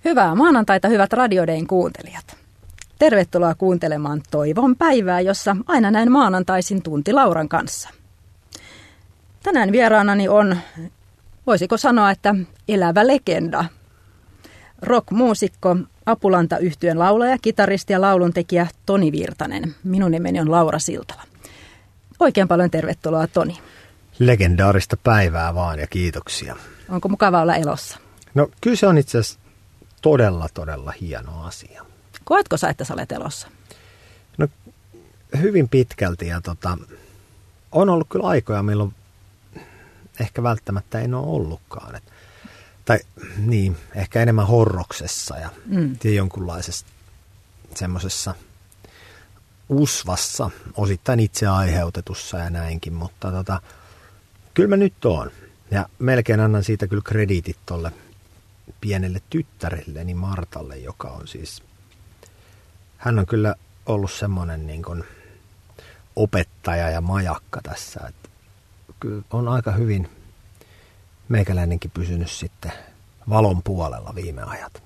Hyvää maanantaita, hyvät Radiodayn kuuntelijat. Tervetuloa kuuntelemaan Toivon päivää, jossa aina näin maanantaisin tunti Lauran kanssa. Tänään vieraanani on, voisiko sanoa, että elävä legenda. Rock-muusikko, Apulanta-yhtyeen laulaja, kitaristi ja lauluntekijä Toni Virtanen. Minun nimeni on Laura Siltala. Oikein paljon tervetuloa, Toni. Legendaarista päivää vaan ja kiitoksia. Onko mukava olla elossa? No kyllä se on itse asiassa todella hieno asia. Koetko sä, että sä olet elossa? No hyvin pitkälti ja on ollut kyllä aikoja, milloin ehkä välttämättä en ole ollutkaan. Tai niin, ehkä enemmän horroksessa ja jonkunlaisessa semmoisessa usvassa, osittain itse aiheutetussa ja näinkin, mutta kyllä mä nyt oon. Ja melkein annan siitä kyllä krediitit tolle pienelle tyttärelleni Martalle, joka on siis, hän on kyllä ollut semmoinen niin kuin opettaja ja majakka tässä, että kyllä on aika hyvin meikäläinenkin pysynyt sitten valon puolella viime ajat.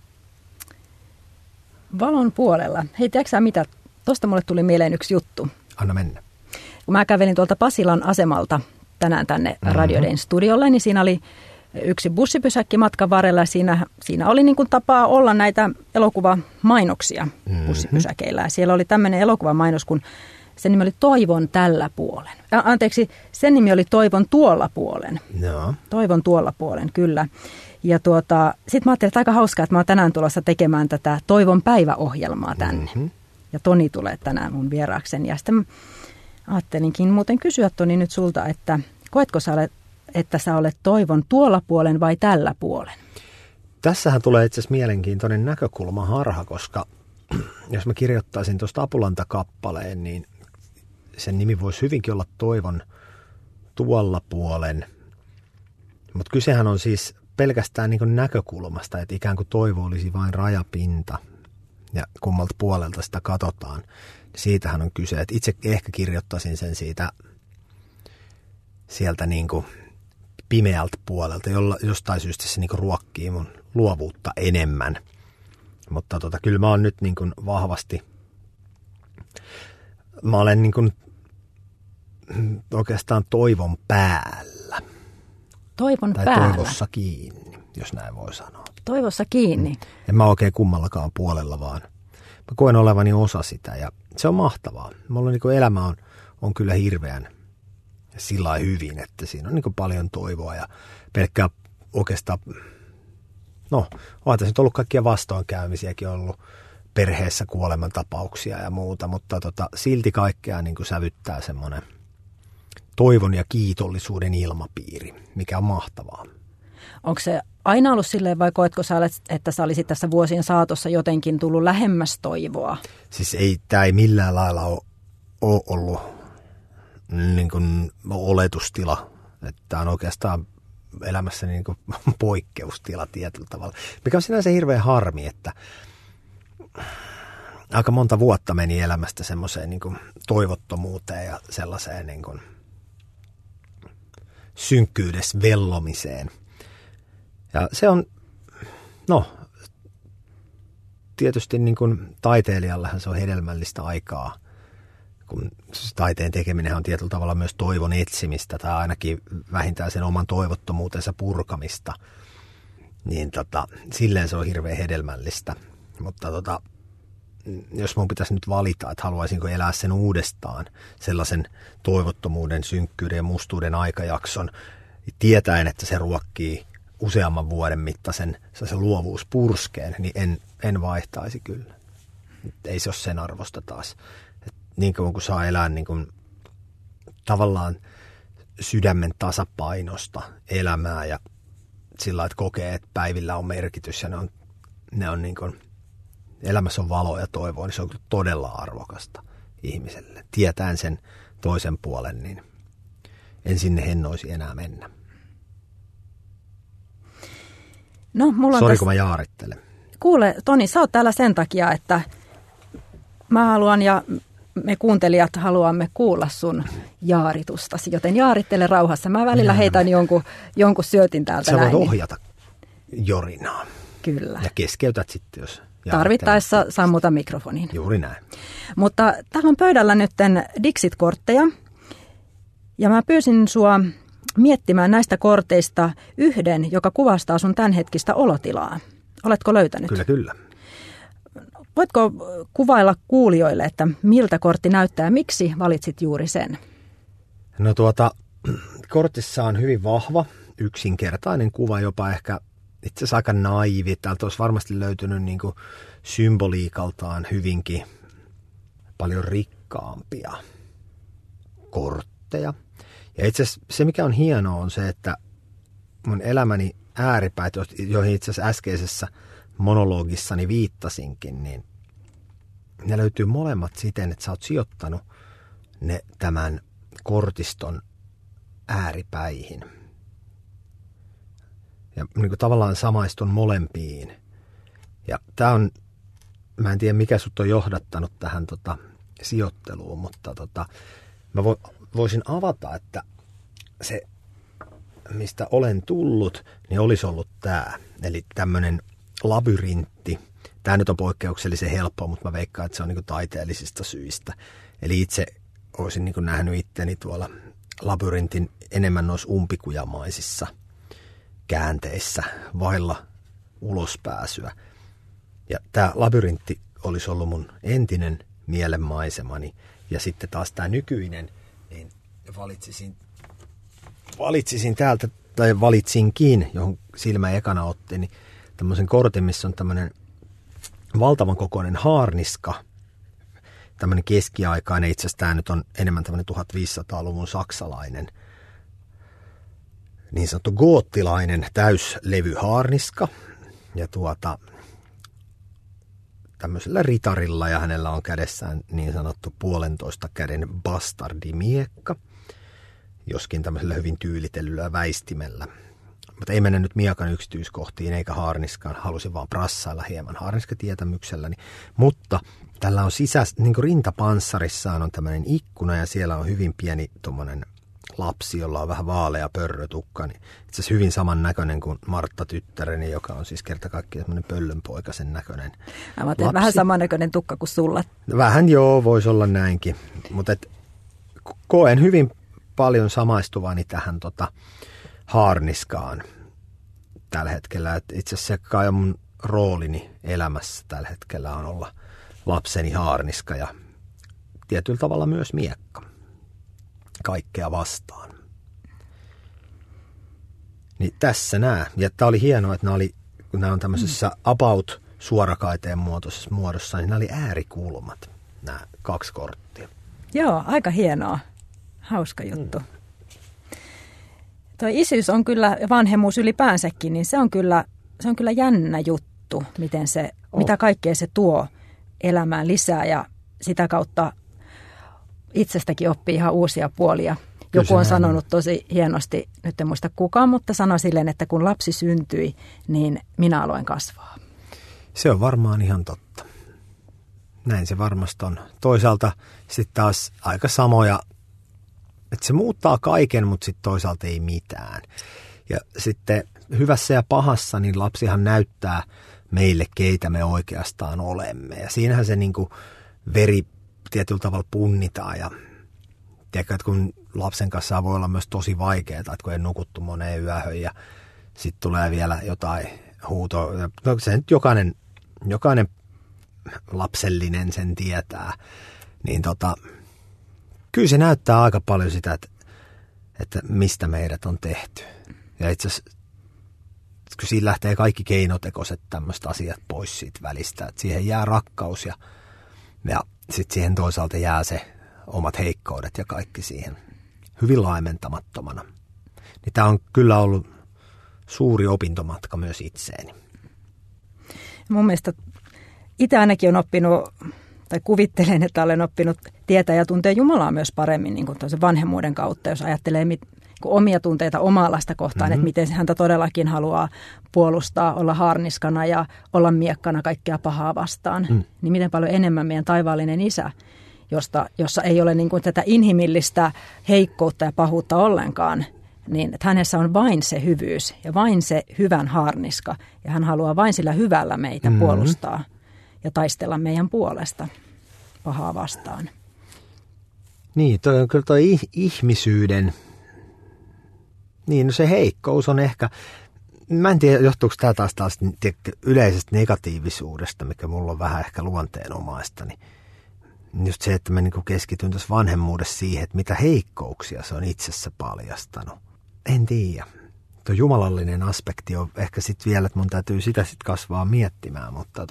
Valon puolella. Hei, tiedätkö sä mitä? Tuosta mulle tuli mieleen yksi juttu. Anna mennä. Kun mä kävelin tuolta Pasilan asemalta tänään tänne Radiodayn studiolle, niin siinä oli yksi bussipysäkki matkan varrella. Siinä oli niin kuin tapaa olla näitä elokuvamainoksia bussipysäkeillä. Ja siellä oli tämmöinen elokuvamainos, kun sen nimi oli Toivon tällä puolen. Sen nimi oli Toivon tuolla puolen. No. Toivon tuolla puolen, kyllä. Ja sitten mä ajattelin, että aika hauskaa, että mä oon tänään tulossa tekemään tätä Toivon päiväohjelmaa tänne. Ja Toni tulee tänään mun vieraakseni. Ja sitten ajattelinkin muuten kysyä, Toni, nyt sulta, että koetko sä että sä olet toivon tuolla puolen vai tällä puolen? Tässähän tulee itse asiassa mielenkiintoinen näkökulmaharha, koska jos mä kirjoittaisin tuosta Apulanta-kappaleen, niin sen nimi voisi hyvinkin olla Toivon tuolla puolen. Mutta kysehän on siis pelkästään niin kuin näkökulmasta, että ikään kuin toivo olisi vain rajapinta ja kummalta puolelta sitä katsotaan. Siitähän on kyse, että itse ehkä kirjoittaisin sen sieltä niin kuin pimeältä puolelta, jostain syystä se niin kuin ruokkii mun luovuutta enemmän. Mutta kyllä mä oon nyt niin kuin vahvasti, mä olen niin kuin oikeastaan toivon päällä. Toivon tai päällä? Toivossa kiinni, jos näin voi sanoa. Toivossa kiinni? En mä oikein kummallakaan puolella, vaan mä koen olevani osa sitä ja se on mahtavaa. Mulla niin kuin elämä on kyllä hirveän sillä lailla hyvin, että siinä on niin kuin paljon toivoa ja pelkkää oikeastaan, no on tässä nyt ollut kaikkia vastoinkäymisiäkin ollut perheessä kuolemantapauksia ja muuta, mutta silti kaikkea niin kuin sävyttää semmoinen toivon ja kiitollisuuden ilmapiiri, mikä on mahtavaa. Onko se aina ollut silleen vai koetko sä, että sä olisit tässä vuosien saatossa jotenkin tullut lähemmäs toivoa? Siis tämä ei millään lailla ole ollut niin kuin oletustila, että tämä on oikeastaan elämässä niin kuin poikkeustila tietyllä tavalla. Mikä on sinänsä hirveän harmi, että aika monta vuotta meni elämästä semmoiseen niin kuin toivottomuuteen ja sellaiseen niin kuin synkkyydessä vellomiseen. Ja se on, no tietysti niin kuin taiteilijallehan se on hedelmällistä aikaa, kun taiteen tekeminen on tietyllä tavalla myös toivon etsimistä tai ainakin vähintään sen oman toivottomuutensa purkamista, niin silleen se on hirveän hedelmällistä. Mutta jos mun pitäisi nyt valita, että haluaisinko elää sen uudestaan, sellaisen toivottomuuden, synkkyyden ja mustuuden aikajakson, tietäen, että se ruokkii useamman vuoden mittaisen se luovuuspurskeen, niin en vaihtaisi kyllä. Ei se ole sen arvosta taas. Niin kauan kun saa elää niin kuin tavallaan sydämen tasapainosta elämää ja sillä että kokee, että päivillä on merkitys ja ne on niin kuin, elämässä on valoa ja toivoa, niin se on todella arvokasta ihmiselle. Tietäen sen toisen puolen, niin en sinne hennoisi enää mennä. No, mulla on Sori, kun mä jaarittelen. Kuule, Toni, sä oot täällä sen takia, että mä haluan ja me kuuntelijat haluamme kuulla sun jaaritustasi, joten jaarittele rauhassa. Mä välillä heitän jonkun syötin täältä Sä näin. voit ohjata jorinaa. Kyllä. Ja keskeytät sitten, jos tarvittaessa sammuta mikrofonin. Juuri näin. Mutta täällä on pöydällä nyt Dixit-kortteja. Ja mä pyysin sua miettimään näistä korteista yhden, joka kuvastaa sun tämänhetkistä olotilaa. Oletko löytänyt? Kyllä. Voitko kuvailla kuulijoille, että miltä kortti näyttää ja miksi valitsit juuri sen? No kortissa on hyvin vahva, yksinkertainen kuva, jopa ehkä itse asiassa aika naivi. Täältä olisi varmasti löytynyt niin kuin symboliikaltaan hyvinkin paljon rikkaampia kortteja. Ja itse asiassa se, mikä on hienoa, on se, että mun elämäni ääripäät, joihin itse asiassa äskeisessä monologissani viittasinkin, niin ne löytyy molemmat siten, että sä oot sijoittanut ne tämän kortiston ääripäihin. Ja niin kuin tavallaan samaistun molempiin. Ja tää on, mä en tiedä mikä sut on johdattanut tähän sijoitteluun, mutta mä voisin avata, että se, mistä olen tullut, niin olisi ollut tää. Eli tämmönen labyrintti. Tää nyt on poikkeuksellisen helppoa, mutta mä veikkaan, että se on niin kuin taiteellisista syistä. Eli itse olisin niin kuin nähnyt itteni tuolla labyrintin enemmän noissa umpikujamaisissa käänteissä vailla ulospääsyä. Ja tämä labyrintti olisi ollut mun entinen mielenmaisemani. Ja sitten taas tämä nykyinen, niin valitsisin täältä, tai valitsinkin, johon silmä ekana otti, niin tämmöisen kortin, missä on tämmöinen valtavan kokoinen haarniska, tämmöinen keskiaikainen, itse asiassa tämä nyt on enemmän tämmöinen 1500-luvun saksalainen, niin sanottu goottilainen täyslevyhaarniska, ja tämmöisellä ritarilla, ja hänellä on kädessään niin sanottu 1,5 käden bastardimiekka, joskin tämmöisellä hyvin tyylitellyllä väistimellä. Mutta ei mennä nyt miekan yksityiskohtiin eikä haarniskaan, halusin vaan prassailla hieman haarniskatietämykselläni. Mutta tällä on niin kuin rintapanssarissaan on tämmöinen ikkuna ja siellä on hyvin pieni tommonen lapsi, jolla on vähän vaalea pörrötukka. Niin itse asiassa hyvin saman näköinen kuin Martta tyttäreni, joka on siis kerta kaikkiaan semmoinen pöllönpoikasen näköinen lapsi. Vähän saman näköinen tukka kuin sulla. Vähän joo, voisi olla näinkin. Mutta koen hyvin paljon samaistuvani tähän haarniskaan tällä hetkellä. Et itse asiassa se kai on mun roolini elämässä tällä hetkellä on olla lapseni haarniska ja tietyllä tavalla myös miekka. Kaikkea vastaan. Niin tässä nämä. Ja tää oli hienoa, että kun nämä on tämmöisessä about suorakaiteen muodossa, niin nämä oli äärikulmat, nämä 2 korttia. Joo, aika hienoa. Hauska juttu. Tuo isyys on kyllä, vanhemmuus ylipäänsäkin, niin se on kyllä jännä juttu, mitä kaikkea se tuo elämään lisää ja sitä kautta itsestäkin oppii ihan uusia puolia. Joku on sanonut tosi hienosti, nyt en muista kukaan, mutta sanoi silleen, että kun lapsi syntyi, niin minä aloin kasvaa. Se on varmaan ihan totta. Näin se varmasti on. Toisaalta sitten taas aika samoja, että se muuttaa kaiken, mutta sitten toisaalta ei mitään. Ja sitten hyvässä ja pahassa, niin lapsihan näyttää meille, keitä me oikeastaan olemme. Ja siinähän se niin kuin veri tietyllä tavalla punnitaan. Ja tiedätkö, että kun lapsen kanssa voi olla myös tosi vaikeaa, että kun ei nukuttu moneen yöhön ja sitten tulee vielä jotain huutoa. No se nyt jokainen lapsellinen sen tietää. Niin kyllä se näyttää aika paljon sitä, että mistä meidät on tehty. Ja itse asiassa, kun siinä lähtee kaikki keinotekoiset tämmöiset asiat pois siitä välistä, että siihen jää rakkaus ja sitten siihen toisaalta jää se omat heikkoudet ja kaikki siihen hyvin laimentamattomana. Niin tämä on kyllä ollut suuri opintomatka myös itseeni. Mun mielestä itse ainakin on oppinut, tai kuvittelen, että olen oppinut tietää ja tuntee Jumalaa myös paremmin niin kuin vanhemmuuden kautta, jos ajattelee omia tunteita omaa lasta kohtaan, että miten häntä todellakin haluaa puolustaa, olla haarniskana ja olla miekkana kaikkea pahaa vastaan. Niin miten paljon enemmän meidän taivaallinen isä, jossa ei ole niin kuin tätä inhimillistä heikkoutta ja pahuutta ollenkaan, niin että hänessä on vain se hyvyys ja vain se hyvän haarniska. Ja hän haluaa vain sillä hyvällä meitä puolustaa ja taistella meidän puolesta pahaa vastaan. Niin, toi on kyllä toi ihmisyyden, niin no se heikkous on ehkä, mä en tiedä johtuuko tämä taas yleisestä negatiivisuudesta, mikä mulla on vähän ehkä luonteenomaista, niin just se, että mä niin keskityn tässä vanhemmuudessa siihen, että mitä heikkouksia se on itsessä paljastanut. En tiedä. Tuo jumalallinen aspekti on ehkä sitten vielä, että mun täytyy sitä sitten kasvaa miettimään, mutta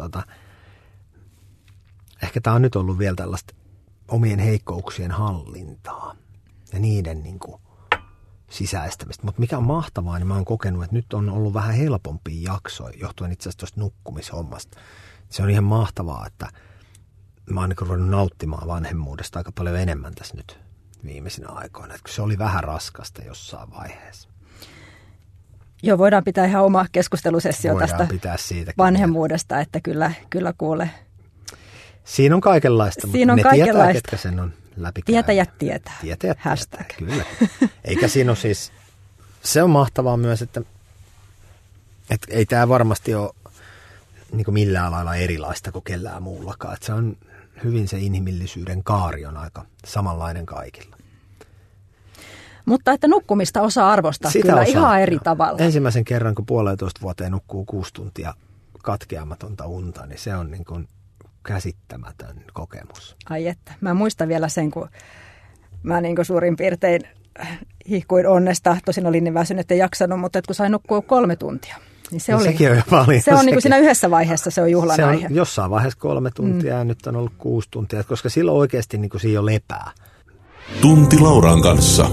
ehkä tämä on nyt ollut vielä tällaista omien heikkouksien hallintaa ja niiden niin kuin sisäistämistä. Mutta mikä on mahtavaa, niin mä oon kokenut, että nyt on ollut vähän helpompia jaksoja, johtuen itse asiassa tuosta nukkumishommasta. Se on ihan mahtavaa, että mä oon niin ruvennut nauttimaan vanhemmuudesta aika paljon enemmän tässä nyt viimeisinä aikoina. Että se oli vähän raskasta jossain vaiheessa. Joo, voidaan pitää ihan oma keskustelusessio tästä vanhemmuudesta, että kyllä kuule. Siinä on kaikenlaista, siinä on mutta kaikenlaista. Tietää, ketkä sen on läpikäynyt. Tietäjät hashtag. Kyllä. Eikä siinä ole siis, se on mahtavaa myös, että ei tämä varmasti ole niin kuin millään lailla erilaista kuin kellään muullakaan. Että se on hyvin se inhimillisyyden kaari on aika samanlainen kaikilla. Mutta että nukkumista osaa arvostaa sitä kyllä ihan eri tavalla. Ensimmäisen kerran, kun 1,5 vuoteen nukkuu 6 tuntia katkeamatonta unta, niin se on niin kuin käsittämätön kokemus. Ai että. Mä muistan vielä sen, kun mä niin kuin suurin piirtein hihkuin onnesta. Tosin olin niin väsynyt, ettei jaksanut, mutta kun sain nukkua 3 tuntia. Niin se oli, sekin on jo paljon. Se on niin kuin siinä yhdessä vaiheessa se on juhlan se on aihe. Jossain vaiheessa 3 tuntia ja nyt on ollut 6 tuntia, koska silloin oikeasti niin kuin siinä jo lepää. Tunti Lauran kanssa.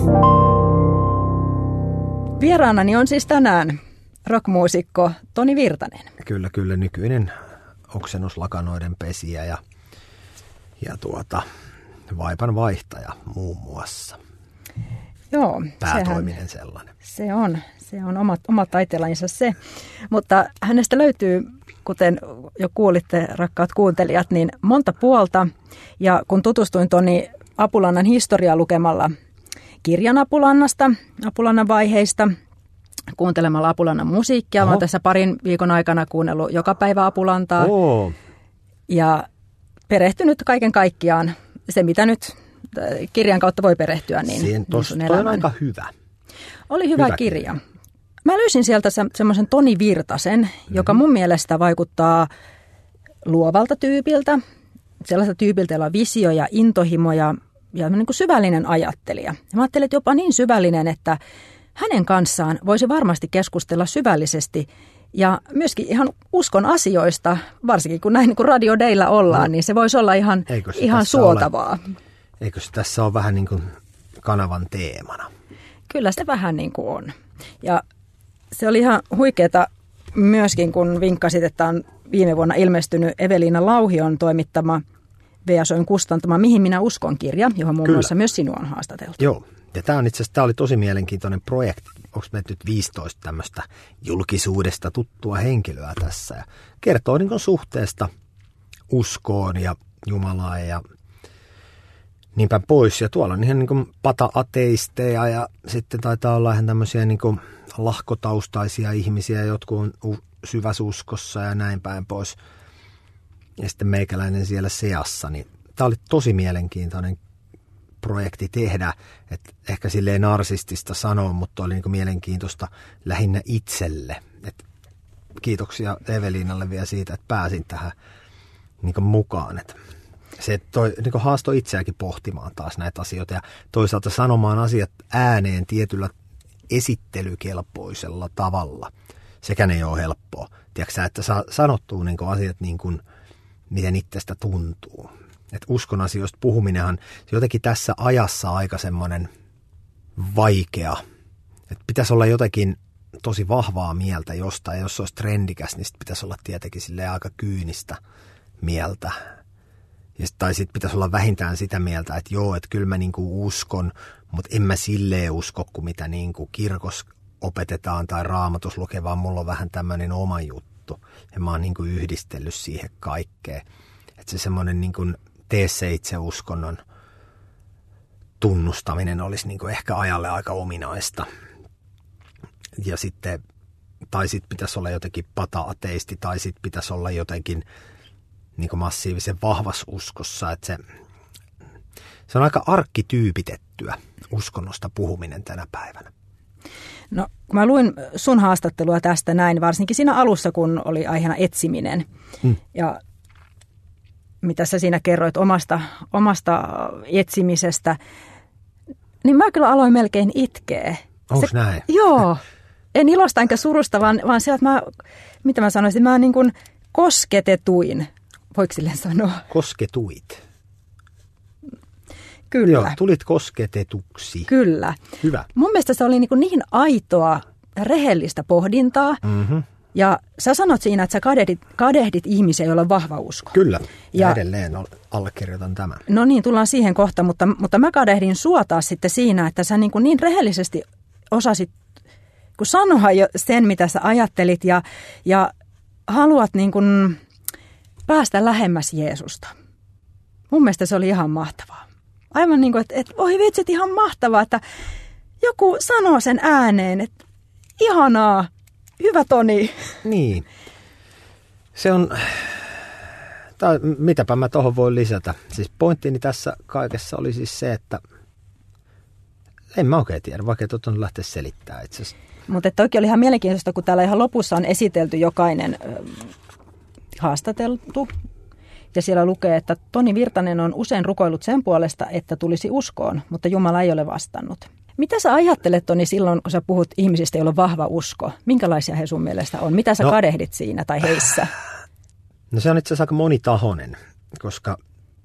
Vieraanani on siis tänään rockmuusikko Toni Virtanen. Kyllä, nykyinen oksennuslakanoiden pesijä ja vaipan vaihtaja muun muassa. Joo. Päätoiminen sellainen. Se on oma taiteenlajinsa se, mutta hänestä löytyy, kuten jo kuulitte rakkaat kuuntelijat, niin monta puolta ja kun tutustuin Toni Apulannan historiaa lukemalla kirjan Apulannan vaiheista, kuuntelemalla Apulannan musiikkia. Mä oon tässä parin viikon aikana kuunnellut joka päivä Apulantaa ja perehtynyt kaiken kaikkiaan. Se, mitä nyt kirjan kautta voi perehtyä, niin toi on aika hyvä. Oli hyvä kirja. Mä löysin sieltä semmoisen Toni Virtasen, joka mun mielestä vaikuttaa luovalta tyypiltä. Sellaiselta tyypiltä, jolla on visio ja intohimo ja niin kuin syvällinen ajattelija. Ja mä ajattelin, että jopa niin syvällinen, että hänen kanssaan voisi varmasti keskustella syvällisesti ja myöskin ihan uskon asioista, varsinkin kun näin niin kuin Radio Daylla ollaan, niin se voisi olla ihan suotavaa. Eikö se tässä ole vähän niin kuin kanavan teemana? Kyllä se vähän niin kuin on. Ja se oli ihan huikeeta myöskin, kun vinkkasit, että on viime vuonna ilmestynyt Eveliina Lauhion toimittama VSO:n kustantama Mihin minä uskon -kirja, johon muun muassa myös sinua on haastateltu. Joo, ja tämä on itse asiassa oli tosi mielenkiintoinen projekti. Onko meitä nyt 15 tämmöistä julkisuudesta tuttua henkilöä tässä ja kertoo niin kuin suhteesta uskoon ja Jumalaan ja niin päin pois. Ja tuolla on ihan niin kuin pata-ateisteja ja sitten taitaa olla ihan tämmöisiä niin kuin lahkotaustaisia ihmisiä, jotkut on syväsuskossa ja näin päin pois. Ja sitten meikäläinen siellä seassa, niin tämä oli tosi mielenkiintoinen projekti tehdä, että ehkä silleen narsistista sanoa, mutta oli niin kuin mielenkiintoista lähinnä itselle. Et kiitoksia Eveliinalle vielä siitä, että pääsin tähän niin kuin mukaan. Et se niin kuin haastoi itseäkin pohtimaan taas näitä asioita ja toisaalta sanomaan asiat ääneen tietyllä esittelykelpoisella tavalla. Sekään ei ole helppoa. Tiedätkö että saa sanottua niin kuin asiat niin kuin miten itsestä tuntuu. Et uskon asioista puhuminenhan jotenkin tässä ajassa aika semmoinen vaikea. Et pitäisi olla jotenkin tosi vahvaa mieltä jostain. Jos se olisi trendikäs, niin pitäisi olla tietenkin silleen aika kyynistä mieltä. Tai sitten pitäisi olla vähintään sitä mieltä, että joo, että kyllä mä niinku uskon, mutta en mä silleen usko, kuin mitä niinku kirkossa opetetaan tai Raamatussa lukee, vaan mulla on vähän tämmöinen oma juttu. Ja mä oon niinku yhdistellyt siihen kaikkeen. Että se semmoinen niinku tee se itse uskonnon tunnustaminen olisi niinku ehkä ajalle aika ominaista. Ja sitten, tai sitten pitäisi olla jotenkin pata-ateisti, tai sitten pitäisi olla jotenkin niin kuin massiivisen vahvassa uskossa, että se on aika arkkityypitettyä uskonnosta puhuminen tänä päivänä. No, kun mä luin sun haastattelua tästä näin, varsinkin siinä alussa, kun oli aiheena etsiminen, ja mitä sä siinä kerroit omasta etsimisestä, niin mä kyllä aloin melkein itkeä. Onko näin? Joo. En ilosta enkä surusta, vaan se, että mitä mä sanoisin, mä niin kuin kosketetuin. Voiko silleen sanoa? Kosketuit. Kyllä. Joo, tulit kosketetuksi. Kyllä. Hyvä. Mun mielestä se oli niin aitoa, rehellistä pohdintaa. Mm-hmm. Ja sä sanot siinä, että sä kadehdit ihmisiä, joilla on vahva usko. Kyllä, ja edelleen allekirjoitan tämän. No niin, tullaan siihen kohta, mutta mä kadehdin sua taas sitten siinä, että sä niin rehellisesti osasit kun sanoa jo sen, mitä sä ajattelit ja haluat niin kuin päästä lähemmäs Jeesusta. Mun mielestä se oli ihan mahtavaa. Aivan niin kuin, että oi vitsit, ihan mahtavaa, että joku sanoo sen ääneen, että ihanaa, hyvä Toni. Niin. Se on, mitäpä mä tohon voin lisätä. Siis pointtini tässä kaikessa oli siis se, että en mä oikein tiedä, vaikka on lähteä selittämään itse asiassa. Mutta toki oli ihan mielenkiintoista, kun täällä ihan lopussa on esitelty jokainen haastateltu. Ja siellä lukee, että Toni Virtanen on usein rukoillut sen puolesta, että tulisi uskoon, mutta Jumala ei ole vastannut. Mitä sä ajattelet, Toni, silloin, kun sä puhut ihmisistä, joilla on vahva usko? Minkälaisia he sun mielestä on? Mitä sä kadehdit siinä tai heissä? No se on itse asiassa aika monitahoinen, koska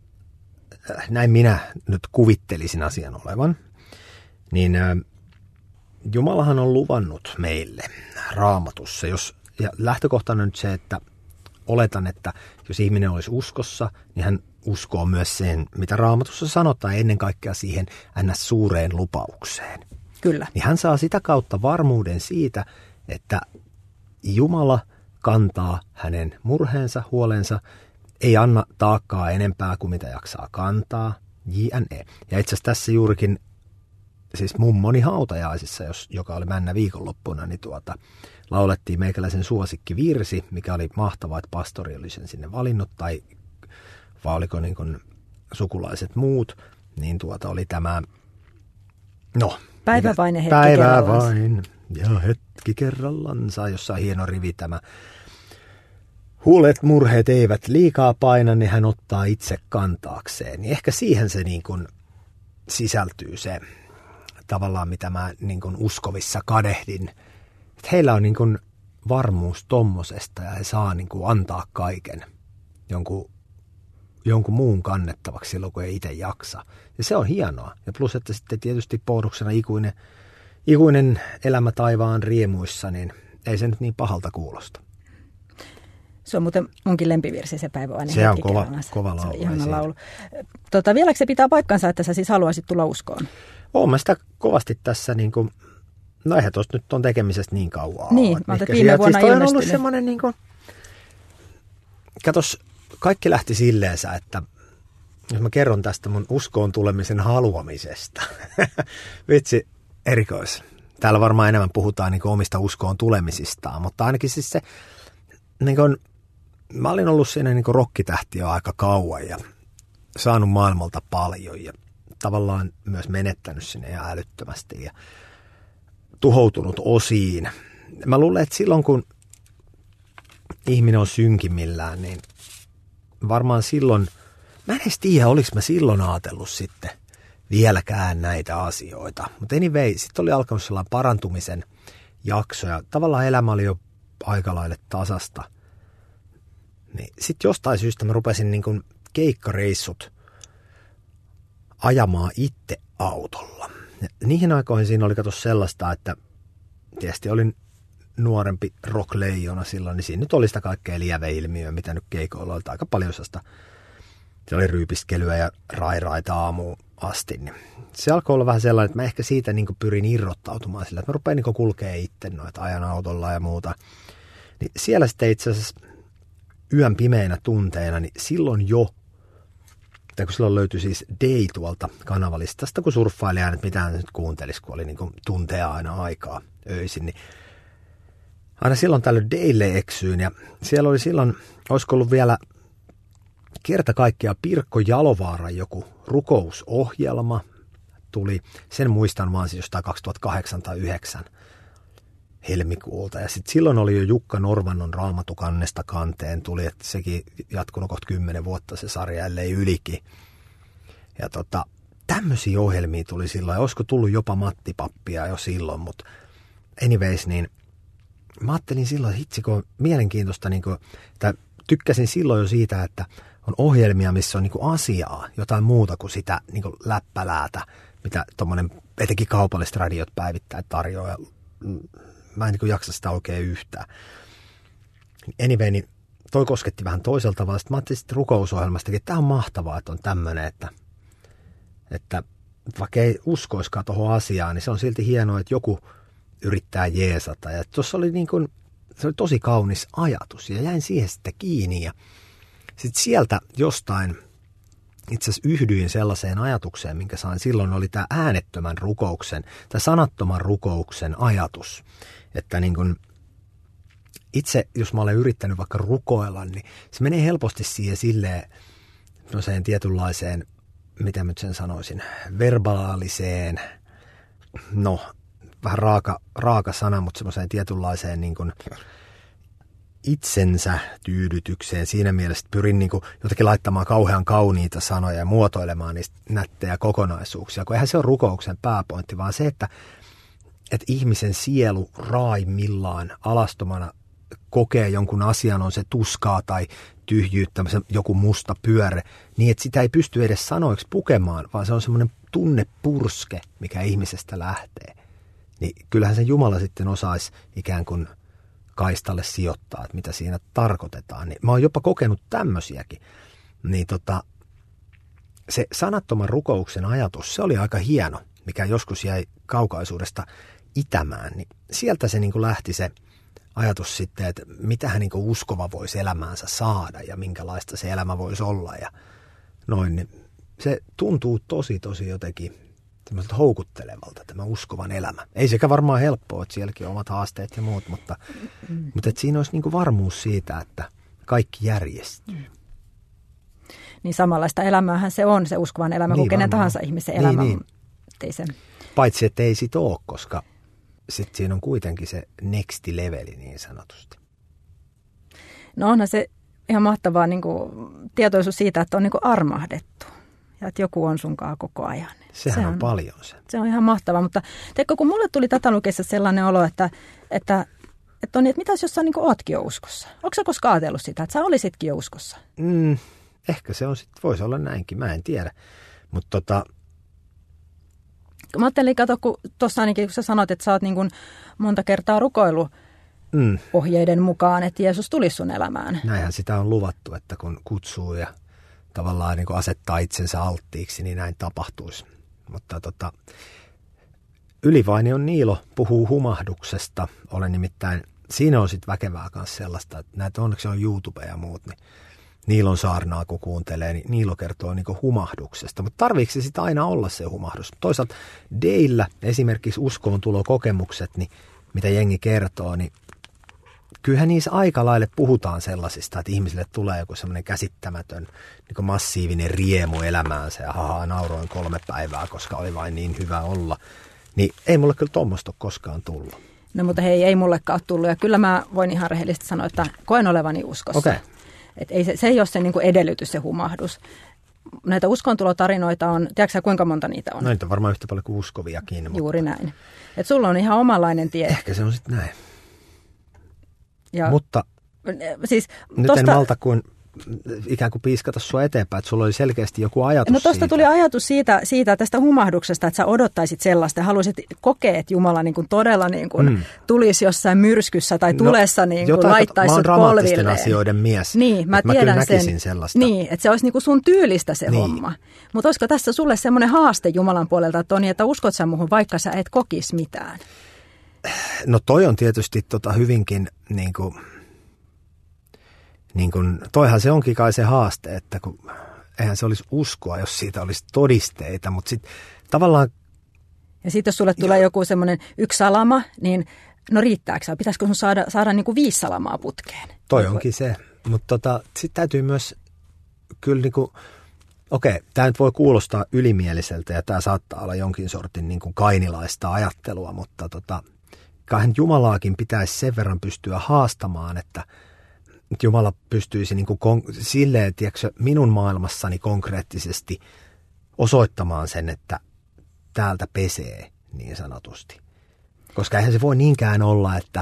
näin minä nyt kuvittelisin asian olevan. Niin Jumalahan on luvannut meille Raamatussa, ja lähtökohtana on nyt se, että oletan, että jos ihminen olisi uskossa, niin hän uskoo myös sen, mitä Raamatussa sanotaan, ennen kaikkea siihen suureen lupaukseen. Kyllä. Niin hän saa sitä kautta varmuuden siitä, että Jumala kantaa hänen murheensa, huolensa, ei anna taakkaa enempää kuin mitä jaksaa kantaa, jne. Ja itse asiassa tässä juurikin, siis mummoni hautajaisissa, joka oli männä viikonloppuna, niin laulettiin meikäläisen suosikkivirsi, mikä oli mahtavaa, että pastori oli sen sinne valinnut, tai vai oliko niin kuin sukulaiset muut, niin oli tämä, Päivä vain ja hetki päivä kerrallansa. Vain ja hetki kerrallansa, jossa on hieno rivi tämä. Huolet murheet eivät liikaa paina, niin hän ottaa itse kantaakseen. Niin ehkä siihen se niin kuin sisältyy se tavallaan, mitä mä niin kuin uskovissa kadehdin. Että heillä on niin kuin varmuus tommosesta ja he saa niin kuin antaa kaiken jonkun muun kannettavaksi silloin, kun ei itse jaksa. Ja se on hienoa. Ja plus, että sitten tietysti pohduksena ikuinen elämä taivaan riemuissa, niin ei se nyt niin pahalta kuulosta. Se on muuten munkin lempivirsi, se päivä aina. Se on kova laulu. Se on ihana laulu. Vieläkö se pitää paikkansa, että sä siis haluaisit tulla uskoon? Oon mä sitä kovasti tässä niin kuin, no eihän tuosta nyt on tekemisestä niin kauan. Niin, mä otan viime vuonna siis ilmestynyt. On ollut semmoinen niin kuin, katos, kaikki lähti silleensä, että jos mä kerron tästä mun uskoon tulemisen haluamisesta. Vitsi, erikois. Täällä varmaan enemmän puhutaan niin kuin omista uskoon tulemisistaan, mutta ainakin siis se, niin kuin, mä olin ollut siinä niin kuin rokkitähti jo aika kauan ja saanut maailmalta paljon ja tavallaan myös menettänyt sinne ihan älyttömästi ja tuhoutunut osiin. Mä luulen, että silloin kun ihminen on synkimmillään, niin varmaan silloin, mä en edes tiedä, oliko mä silloin ajatellut sitten vieläkään näitä asioita. Mutta anyway, sitten oli alkanut sellainen parantumisen jakso ja tavallaan elämä oli jo aika lailla tasasta. Niin sitten jostain syystä mä rupesin niin kuin keikkareissut ajamaan itse autolla. Ja niihin aikoihin siinä oli kato sellaista, että tietysti olin nuorempi rock-leijona silloin, niin siinä nyt oli sitä kaikkea lieveilmiöä, mitä nyt keikoilla oli aika paljon sellaista. Se oli ryypiskelyä ja rairaita aamuun asti. Niin se alkoi olla vähän sellainen, että mä ehkä siitä niin kuin pyrin irrottautumaan sillä, että mä rupean niin kulkemaan itse noita ajan autolla ja muuta. Niin siellä sitten itse asiassa yön pimeinä tunteina, niin silloin jo tai kun silloin löytyi siis Day tuolta kanavalistasta, kun surffaili aina, että mitään nyt kuuntelisi, kun oli niin kuin tunteja aina aikaa öisin, niin aina silloin tällöin Daylle eksyin, ja siellä oli silloin, olisiko ollut vielä kerta kaikkiaan Pirkko Jalovaaran joku rukousohjelma, tuli, sen muistan vaan siis jostain 2008 tai 2009 helmikuulta, ja sitten silloin oli jo Jukka Norvannon Raamatukannesta kanteen tuli, että sekin jatkunut kohta 10 vuotta se sarja, ellei ylikin. Ja tämmöisiä ohjelmia tuli silloin, ja olisiko tullut jopa Matti Pappia jo silloin, mutta anyways, niin mä ajattelin silloin, että hitsi, kun on mielenkiintoista, niin kuin, että tykkäsin silloin jo siitä, että on ohjelmia, missä on niin kuin asiaa, jotain muuta kuin sitä niin kuin läppäläätä, mitä tuommoinen etenkin kaupalliset radiot päivittäin tarjoaa. Mä en niin kuin jaksa sitä oikein yhtään. Anyway, niin toi kosketti vähän toiselta tavalla. Sitten mä ajattelin sitten rukousohjelmastakin, että tämä on mahtavaa, että on tämmöinen, että vaikka ei uskoiskaan tuohon asiaan, niin se on silti hienoa, että joku yrittää jeesata. Ja tuossa oli niin kuin, se oli tosi kaunis ajatus ja jäin siihen sitten kiinni. Ja sitten sieltä jostain itse asiassa yhdyin sellaiseen ajatukseen, minkä sain silloin, oli tämä äänettömän rukouksen, tai sanattoman rukouksen ajatus. Että niin kuin itse, jos mä olen yrittänyt vaikka rukoilla, niin se menee helposti siihen silleen, tietynlaiseen, mitä mä nyt sen sanoisin, verbaaliseen, no vähän raaka sana, mutta semmoiseen tietynlaiseen niin kuin itsensä tyydytykseen. Siinä mielessä pyrin niin kuin jotenkin laittamaan kauhean kauniita sanoja ja muotoilemaan niistä nättejä kokonaisuuksia, kun eihän se ole rukouksen pääpointti, vaan se, että ihmisen sielu raaimillaan alastomana kokee jonkun asian, on se tuskaa tai tyhjyyttä, joku musta pyörre, niin että sitä ei pysty edes sanoiksi pukemaan, vaan se on semmoinen tunnepurske, mikä ihmisestä lähtee. Niin kyllähän se Jumala sitten osaisi ikään kuin kaistalle sijoittaa, että mitä siinä tarkoitetaan. Niin mä oon jopa kokenut tämmöisiäkin. Niin se sanattoman rukouksen ajatus, se oli aika hieno, mikä joskus jäi kaukaisuudesta itämään. Niin sieltä se niin kuin lähti se ajatus sitten, että mitähän niin kuin uskova voisi elämäänsä saada ja minkälaista se elämä voisi olla. Ja noin, niin se tuntuu tosi jotenkin tämmöiseltä houkuttelevalta, tämä uskovan elämä. Ei sekä varmaan helppoa, että sielläkin on omat haasteet ja muut, mutta että siinä olisi niin kuin varmuus siitä, että kaikki järjestyy. Niin samanlaista elämäähän se on, se uskovan elämä, niin kuin kenen tahansa ihmisen elämä. Niin. Se... Paitsi, että ei sit ole, koska sitten siinä on kuitenkin se next leveli niin sanotusti. No onhan se ihan mahtavaa niin kuin tietoisuus siitä, että on niin kuin armahdettu ja että joku on sunkaan koko ajan. Sehän on paljon se. Se on ihan mahtavaa, mutta teikö, kun mulle tuli tätä lukeessa sellainen olo, että on niin, että mitäs jos sä niin kuin ootkin jo uskossa? Onko sä koskaan ajatellut sitä, että sä olisitkin jo uskossa? Ehkä se on sitten, voisi olla näinkin, mä en tiedä. Mutta mä ajattelin, kato, kun tuossa ainakin kun sä sanoit, että sä oot niin kuin monta kertaa rukoillut ohjeiden mukaan, että Jeesus tulisi sun elämään. Näinhän sitä on luvattu, että kun kutsuu ja tavallaan niin kuin asettaa itsensä alttiiksi, niin näin tapahtuisi. Mutta Ylivainion Niilo puhuu humahduksesta. Olen nimittäin, siinä on sitten väkevää myös sellaista, että näitä onneksi on YouTube ja muut, niin Niilon saarnaa kun kuuntelee, niin Niilo kertoo niin kuin humahduksesta. Mutta tarviiko se sitten aina olla se humahdus? Toisaalta Dayllä esimerkiksi uskoon-tulokokemukset, niin mitä jengi kertoo, niin kyllähän niissä aika laille puhutaan sellaisista, että ihmisille tulee joku semmoinen käsittämätön niin kuin massiivinen riemu elämäänsä ja nauroin 3 päivää, koska oli vain niin hyvä olla. Niin ei mulle kyllä tuommoista ole koskaan tullut. No mutta hei, ei mullekaan ole tullut ja kyllä mä voin ihan rehellisesti sanoa, että koen olevani uskossa. Okay. Et se ei ole se niin kuin edellytys, se humahdus. Näitä uskontulotarinoita on, tiedätkö sä kuinka monta niitä on? No niitä on varmaan yhtä paljon kuin uskoviakin. Juuri näin. Että sulla on ihan omanlainen tie. Ehkä se on sitten näin. Ja, mutta siis nyt en malta kuin ikään kuin piiskata sua eteenpäin, että sulla oli selkeästi joku ajatus No tuosta tuli ajatus siitä tästä humahduksesta, että sä odottaisit sellaista ja haluaisit kokea, että Jumala niin kuin todella niin kuin tulisi jossain myrskyssä tai tulessa niin kuin laittaisi sut polvilleen. Mä oon dramaattisten asioiden mies. Niin, mä tiedän sen. Sellaista. Niin, että se olisi niin kuin sun tyylistä se homma. Mutta olisiko tässä sulle semmoinen haaste Jumalan puolelta, Toni, että uskot sä muuhun, vaikka sä et kokisi mitään? No toi on tietysti hyvinkin niin kuin toihan se onkin kai se haaste, että kun eihän se olisi uskoa, jos siitä olisi todisteita, mutta sitten tavallaan... Ja sitten jos sulle tulee joku semmoinen yksi salama, niin no riittääkö? Pitäisikö sun saada niin kuin 5 salamaa putkeen? Toi onkin se, mutta sitten täytyy myös kyllä niin kuin, okei, tämä nyt voi kuulostaa ylimieliseltä ja tämä saattaa olla jonkin sortin niin kuin kainilaista ajattelua, mutta kyllähän Jumalaakin pitäisi sen verran pystyä haastamaan, että Jumala pystyisi niin kuin silleen, tiedätkö, minun maailmassani konkreettisesti osoittamaan sen, että täältä pesee niin sanotusti. Koska eihän se voi niinkään olla, että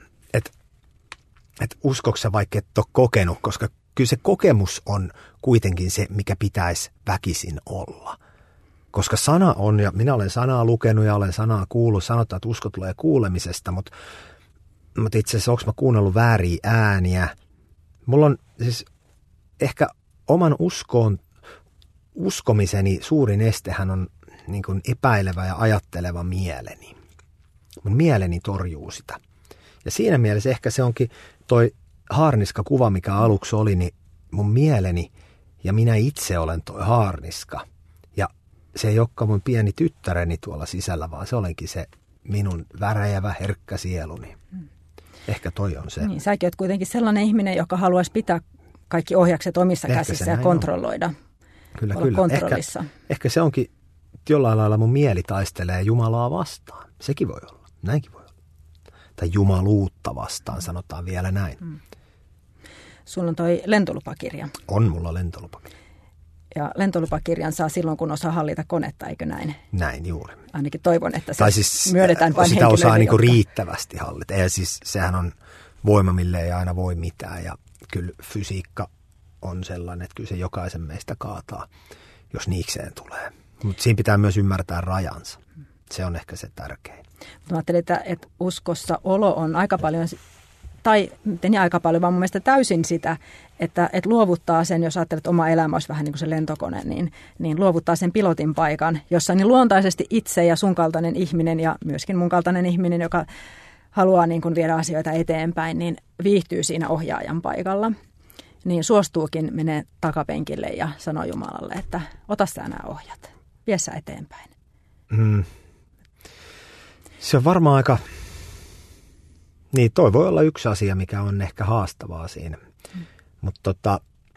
uskoksa vaikka et ole kokenut, koska kyllä se kokemus on kuitenkin se, mikä pitäisi väkisin olla. Koska sana on, ja minä olen sanaa lukenut ja olen sanaa kuullut, sanotaan, että usko tulee kuulemisesta, mutta itse asiassa onko mä kuunnellut vääriä ääniä? Mulla on siis ehkä oman uskomiseni suurin estehän on niin kuin epäilevä ja ajatteleva mieleni. Mun mieleni torjuu sitä. Ja siinä mielessä ehkä se onkin toi haarniska-kuva, mikä aluksi oli, niin mun mieleni ja minä itse olen toi haarniska. Ja se ei olekaan mun pieni tyttäreni tuolla sisällä, vaan se olenkin se minun väräjävä, herkkä sieluni. Ehkä toi on se. Niin, säkin oot kuitenkin sellainen ihminen, joka haluaisi pitää kaikki ohjakset omissa käsissä ja kontrolloida. Kyllä. Kontrollissa. Ehkä se onkin jollain lailla mun mieli taistelee Jumalaa vastaan. Sekin voi olla. Näinkin voi olla. Tai jumaluutta vastaan, sanotaan vielä näin. Sulla on toi lentolupakirja. On mulla lentolupakirja. Ja lentolupakirjan saa silloin, kun osaa hallita konetta, eikö näin? Näin juuri. Ainakin toivon, että se tai siis myönnetään vain sitä osaa niinku jotka... riittävästi hallita. Ja siis sehän on voima, mille ei aina voi mitään. Ja kyllä fysiikka on sellainen, että kyllä se jokaisen meistä kaataa, jos niikseen tulee. Mutta siinä pitää myös ymmärtää rajansa. Se on ehkä se tärkein. Mä ajattelin, että uskossa olo on aika paljon, tai ei aika paljon, vaan mun mielestä täysin sitä, että luovuttaa sen, jos ajattelet, että oma elämä olisi vähän niin kuin se lentokone, niin luovuttaa sen pilotin paikan, jossa niin luontaisesti itse ja sun kaltainen ihminen ja myöskin mun kaltainen ihminen, joka haluaa niin kuin viedä asioita eteenpäin, niin viihtyy siinä ohjaajan paikalla. Niin suostuukin menee takapenkille ja sanoo Jumalalle, että ota sä nämä ohjat, vie sä eteenpäin. Se on varmaan aika, niin toi voi olla yksi asia, mikä on ehkä haastavaa siinä. Mutta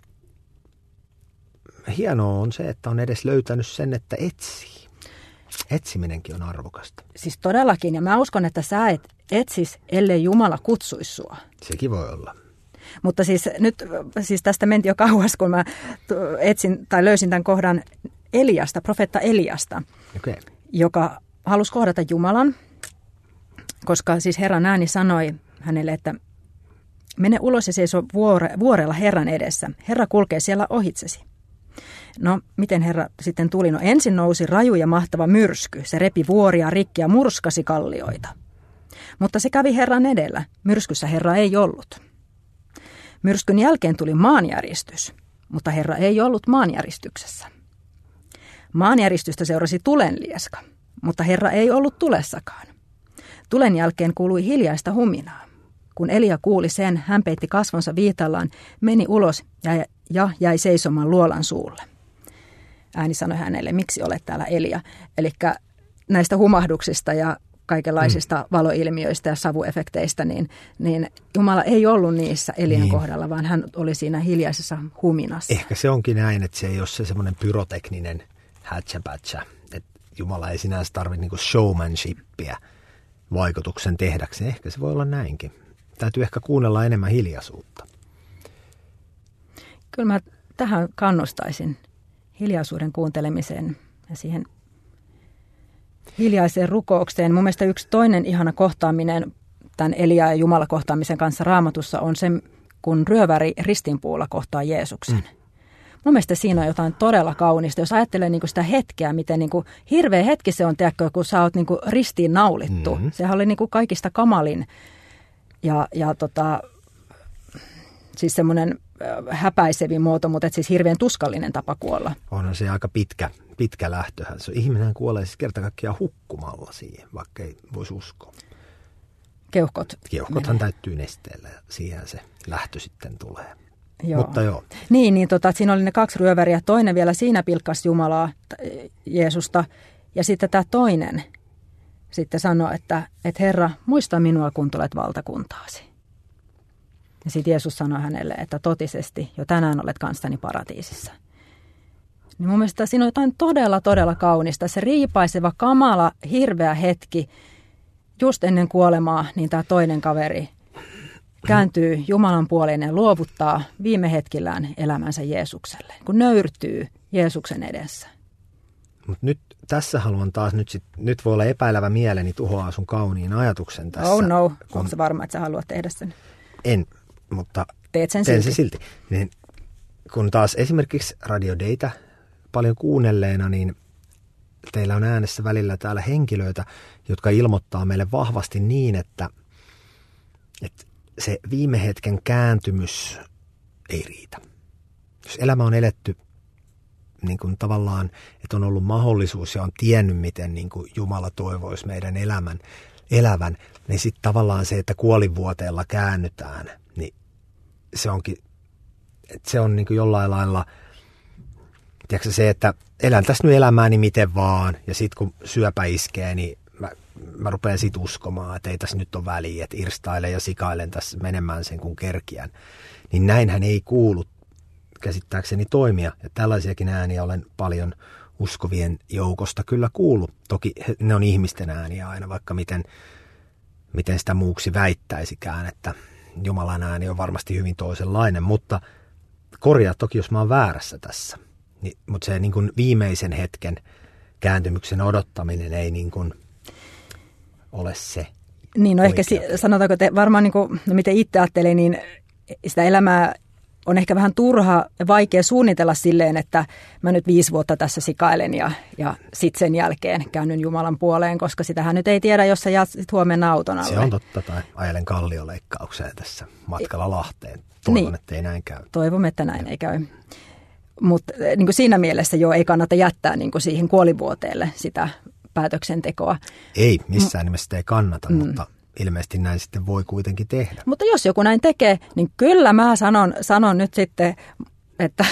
hienoa on se, että on edes löytänyt sen, että etsii. Etsiminenkin on arvokasta. Siis todellakin, ja mä uskon, että sä et etsis, ellei Jumala kutsuisi sua. Sekin voi olla. Mutta siis nyt tästä menti jo kauas, kun mä löysin tämän kohdan Eliasta, profeetta Eliasta, joka halusi kohdata Jumalan, koska siis Herran ääni sanoi hänelle, että mene ulos ja seiso vuorella Herran edessä. Herra kulkee siellä ohitsesi. No, miten Herra sitten tuli? No ensin nousi raju ja mahtava myrsky. Se repi vuoria rikki ja murskasi kallioita. Mutta se kävi Herran edellä. Myrskyssä Herra ei ollut. Myrskyn jälkeen tuli maanjäristys, mutta Herra ei ollut maanjäristyksessä. Maanjäristystä seurasi tulenlieska, mutta Herra ei ollut tulessakaan. Tulen jälkeen kuului hiljaista huminaa. Kun Elia kuuli sen, hän peitti kasvonsa viitallaan, meni ulos ja jäi seisomaan luolan suulle. Ääni sanoi hänelle, miksi olet täällä Elia? Eli näistä humahduksista ja kaikenlaisista valoilmiöistä ja savuefekteistä, niin Jumala ei ollut niissä Elian kohdalla, vaan hän oli siinä hiljaisessa huminassa. Ehkä se onkin näin, että se ei ole se semmoinen pyrotekninen hätsäpätsä, että Jumala ei sinänsä tarvitse niinku showmanshipia vaikutuksen tehdäkseen. Ehkä se voi olla näinkin. Täytyy ehkä kuunnella enemmän hiljaisuutta. Kyllä mä tähän kannustaisin hiljaisuuden kuuntelemiseen ja siihen hiljaiseen rukoukseen. Mun mielestä yksi toinen ihana kohtaaminen tämän Elia ja Jumala kohtaamisen kanssa Raamatussa on se, kun ryöväri ristinpuulla kohtaa Jeesuksen. Mun mielestä siinä on jotain todella kaunista. Jos ajattelee niin kuin sitä hetkeä, miten niin kuin hirveä hetki se on, tiedätkö, kun sä oot niin kuin ristiin naulittu. Sehän oli niin kuin kaikista kamalin ja siis semmoinen häpäisevin muoto, mutta siis hirveän tuskallinen tapa kuolla. Onhan se aika pitkä lähtöhän. Ihminen kuolee siis kerta kaikkiaan hukkumalla siihen, vaikka ei voisi uskoa. Keuhkothan täyttyy nesteellä ja siihen se lähtö sitten tulee. Mutta joo. Niin siinä oli ne 2 ryöväriä. Toinen vielä siinä pilkkasi Jumalaa, Jeesusta. Ja sitten tämä toinen sitten sanoi, että Herra, muista minua, kun tulet valtakuntaasi. Ja sitten Jeesus sanoi hänelle, että totisesti jo tänään olet kanssani paratiisissa. Niin mun mielestä siinä on jotain todella, todella kaunista. Se riipaiseva, kamala, hirveä hetki just ennen kuolemaa, niin tämä toinen kaveri kääntyy Jumalan puoleen ja luovuttaa viime hetkillään elämänsä Jeesukselle, kun nöyrtyy Jeesuksen edessä. Mutta nyt tässä haluan taas, nyt voi olla epäilevä mieleni tuhoaa sun kauniin ajatuksen tässä. Oh no, onko se varma, että sä haluat tehdä sen? En, mutta teet sen teen se silti. Niin, kun taas esimerkiksi Radio Daytä paljon kuunnelleena, niin teillä on äänessä välillä täällä henkilöitä, jotka ilmoittaa meille vahvasti niin, että se viime hetken kääntymys ei riitä. Jos elämä on eletty niin kuin tavallaan, että on ollut mahdollisuus ja on tiennyt, miten niin kuin Jumala toivoisi meidän elävän, niin sitten tavallaan se, että kuolinvuoteella käännytään, niin se onkin, että se on niin kuin jollain lailla, tiedätkö se, että elän tässä nyt elämääni miten vaan, ja sitten kun syöpä iskee, niin mä rupean sit uskomaan, että ei tässä nyt ole väliä, että irstailen ja sikailen tässä menemään sen kun kerkiän. Niin näinhän ei kuulu käsittääkseni toimia. Ja tällaisiakin ääniä olen paljon uskovien joukosta kyllä kuullut. Toki ne on ihmisten ääniä aina, vaikka miten sitä muuksi väittäisikään, että Jumalan ääni on varmasti hyvin toisenlainen. Mutta korjaa toki, jos mä oon väärässä tässä. Mutta se niin kuin viimeisen hetken kääntymyksen odottaminen ei niin kuin ole se. Niin, no ehkä sanotaanko, että varmaan niin kuin, no miten itse ajattelee, niin sitä elämää on ehkä vähän turha ja vaikea suunnitella silleen, että mä nyt 5 vuotta tässä sikailen ja sitten sen jälkeen käännyn Jumalan puoleen, koska sitähän nyt ei tiedä, jos sä jäät huomenna auton alle. Se on totta, tai ajelen kallioleikkaukseen tässä matkalla Lahteen. Toivon, niin, että ei näin käy. Toivon, että näin ei käy. Mutta niin kuin siinä mielessä jo ei kannata jättää niin kuin siihen kuolinvuoteelle sitä päätöksentekoa. Ei, missään nimessä ei kannata, mutta ilmeisesti näin sitten voi kuitenkin tehdä. Mutta jos joku näin tekee, niin kyllä mä sanon nyt sitten, että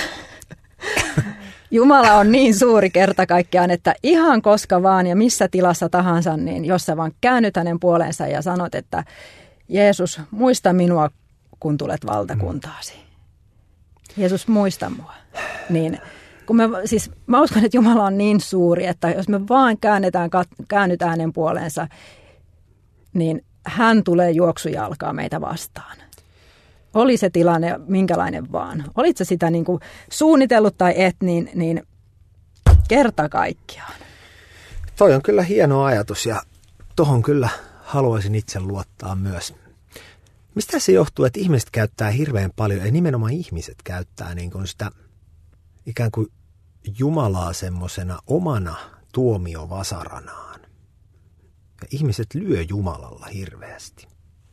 Jumala on niin suuri kerta kaikkiaan, että ihan koska vaan ja missä tilassa tahansa, niin jos sä vaan käännyt hänen puoleensa ja sanot, että Jeesus, muista minua, kun tulet valtakuntaasi. Jeesus, muista mua. Niin, kun mä uskon, että Jumala on niin suuri, että jos me vaan käännytään hänen puoleensa, niin hän tulee juoksujalkaa meitä vastaan. Oli se tilanne minkälainen vaan. Olit sä sitä niin kuin suunnitellut tai et, niin kerta kaikkiaan. Toi on kyllä hieno ajatus ja tohon kyllä haluaisin itse luottaa myös. Mistä se johtuu, että ihmiset käyttää hirveän paljon, ja nimenomaan ihmiset käyttää niin kuin sitä ikään kuin Jumalaa semmosena omana tuomiovasaranaan. Ja ihmiset lyö Jumalalla hirveästi.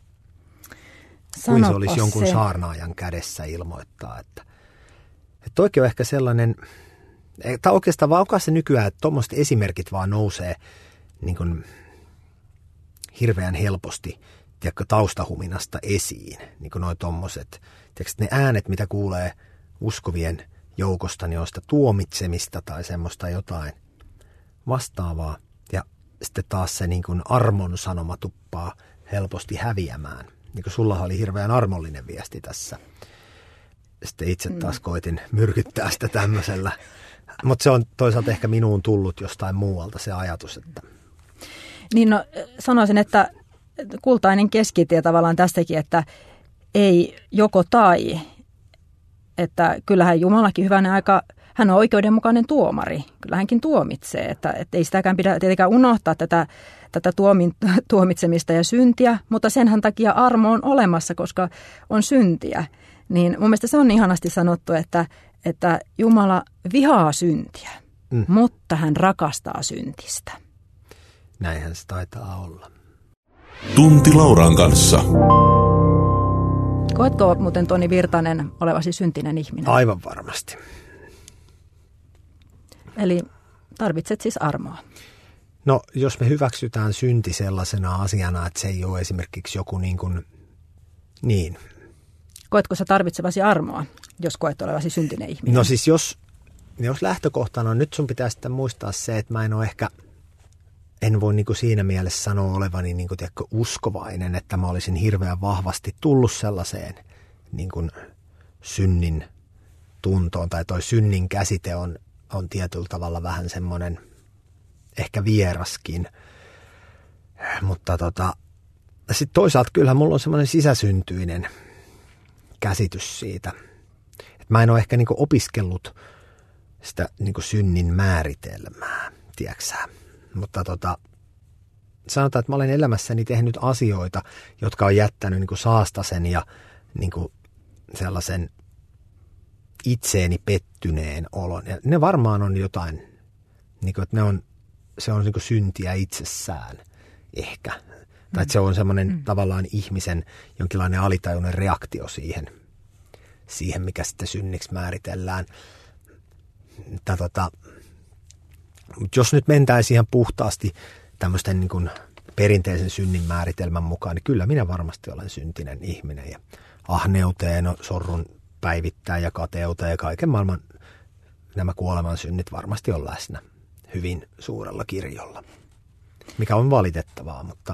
Kuin se olisi jonkun saarnaajan kädessä ilmoittaa, että oikein on ehkä sellainen, tai oikeastaan vaan onko se nykyään, että tuommoiset esimerkit vaan nousee niin kuin hirveän helposti taustahuminasta esiin, niin kuin noi tommoset. Ne äänet, mitä kuulee uskovien joukosta, niin on sitä tuomitsemista tai semmoista jotain vastaavaa. Ja sitten taas se niin kuin armon sanoma tuppaa helposti häviämään. Niin kuin sulla oli hirveän armollinen viesti tässä. Sitten itse taas koitin myrkyttää sitä tämmöisellä. Mutta se on toisaalta ehkä minuun tullut jostain muualta se ajatus. Että niin no, sanoisin, että kultainen keskitie tavallaan tästäkin, että ei joko tai. Että kyllähän Jumalakin hyvänä aika, hän on oikeudenmukainen tuomari. Kyllä hänkin tuomitsee, että ei sitäkään pidä tietenkään unohtaa tätä tuomitsemista ja syntiä, mutta senhän takia armo on olemassa, koska on syntiä. Niin mun mielestä se on ihanasti sanottu, että Jumala vihaa syntiä, mutta hän rakastaa syntistä. Näinhän se taitaa olla. Tunti Lauran kanssa. Koetko muuten Toni Virtanen olevasi syntinen ihminen? Aivan varmasti. Eli tarvitset siis armoa? No, jos me hyväksytään synti sellaisena asiana, että se ei ole esimerkiksi joku Koetko sä tarvitsevasi armoa, jos koet olevasi syntinen ihminen? No siis jos lähtökohtana on, nyt sun pitää sitten muistaa se, että mä en voi niin kuin siinä mielessä sanoa olevani niin kuin, tiedätkö, uskovainen, että mä olisin hirveän vahvasti tullut sellaiseen niin kuin synnin tuntoon, tai toi synnin käsite on tietyllä tavalla vähän semmoinen ehkä vieraskin, mutta sitten toisaalta kyllähän mulla on semmoinen sisäsyntyinen käsitys siitä, että mä en ole ehkä niin kuin opiskellut sitä niin kuin synnin määritelmää, tiedätkö, mutta sanotaan, että mä olen elämässäni tehnyt asioita, jotka on jättänyt niin kuin saastasen ja niin kuin sellaisen itseeni pettyneen olon. Ja ne varmaan on jotain, niin kuin, että se on niin kuin syntiä itsessään ehkä. Tai että se on semmoinen tavallaan ihmisen jonkinlainen alitajuinen reaktio siihen, mikä sitten synniksi määritellään. Jos nyt mentäisiin ihan puhtaasti tämmöisten niin kuin perinteisen synnin määritelmän mukaan, niin kyllä minä varmasti olen syntinen ihminen. Ja ahneuteen sorrun päivittäin ja kateuteen ja kaiken maailman nämä kuoleman synnit varmasti on läsnä hyvin suurella kirjolla, mikä on valitettavaa, mutta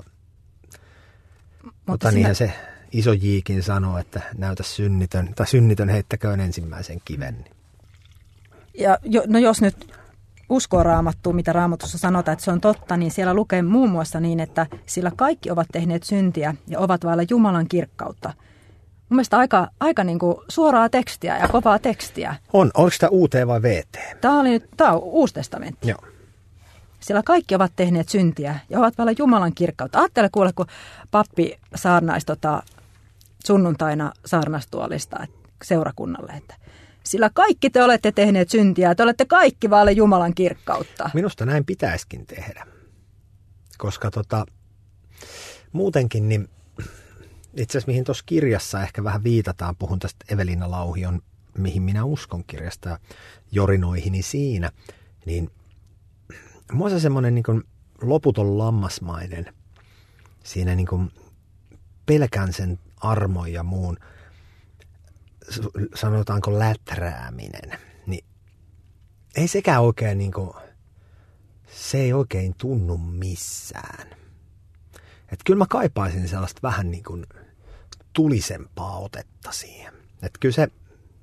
niinhän se iso Jiikin sanoo, että näytä synnitön heittäköön ensimmäisen kiven. Ja jos nyt uskoo Raamattuun, mitä Raamatussa sanotaan, että se on totta, niin siellä lukee muun muassa niin, että sillä kaikki ovat tehneet syntiä ja ovat vailla Jumalan kirkkautta. Mun mielestä aika niin kuin suoraa tekstiä ja kovaa tekstiä. Oliko tämä UT vai VT? Tämä on Uusi testamentti. Joo. Sillä kaikki ovat tehneet syntiä ja ovat vailla Jumalan kirkkautta. Ajattele kuule, kun pappi saarnaisi sunnuntaina saarnastuolista seurakunnalle, että sillä kaikki te olette tehneet syntiä ja te olette kaikki vaille Jumalan kirkkautta. Minusta näin pitäisikin tehdä, koska muutenkin niin itse asiassa mihin tuossa kirjassa ehkä vähän viitataan, puhun tästä Evelina Lauhion Mihin minä uskon -kirjasta ja jorinoihini siinä, niin mua se semmoinen niin kuin loputon lammasmainen siinä niin kuin pelkän sen armon ja muun, sanotaanko läträäminen, niin ei sekään oikein niin kuin, se ei oikein tunnu missään. Että kyllä mä kaipaisin sellaista vähän niin kuin tulisempaa otetta siihen. Että kyllä se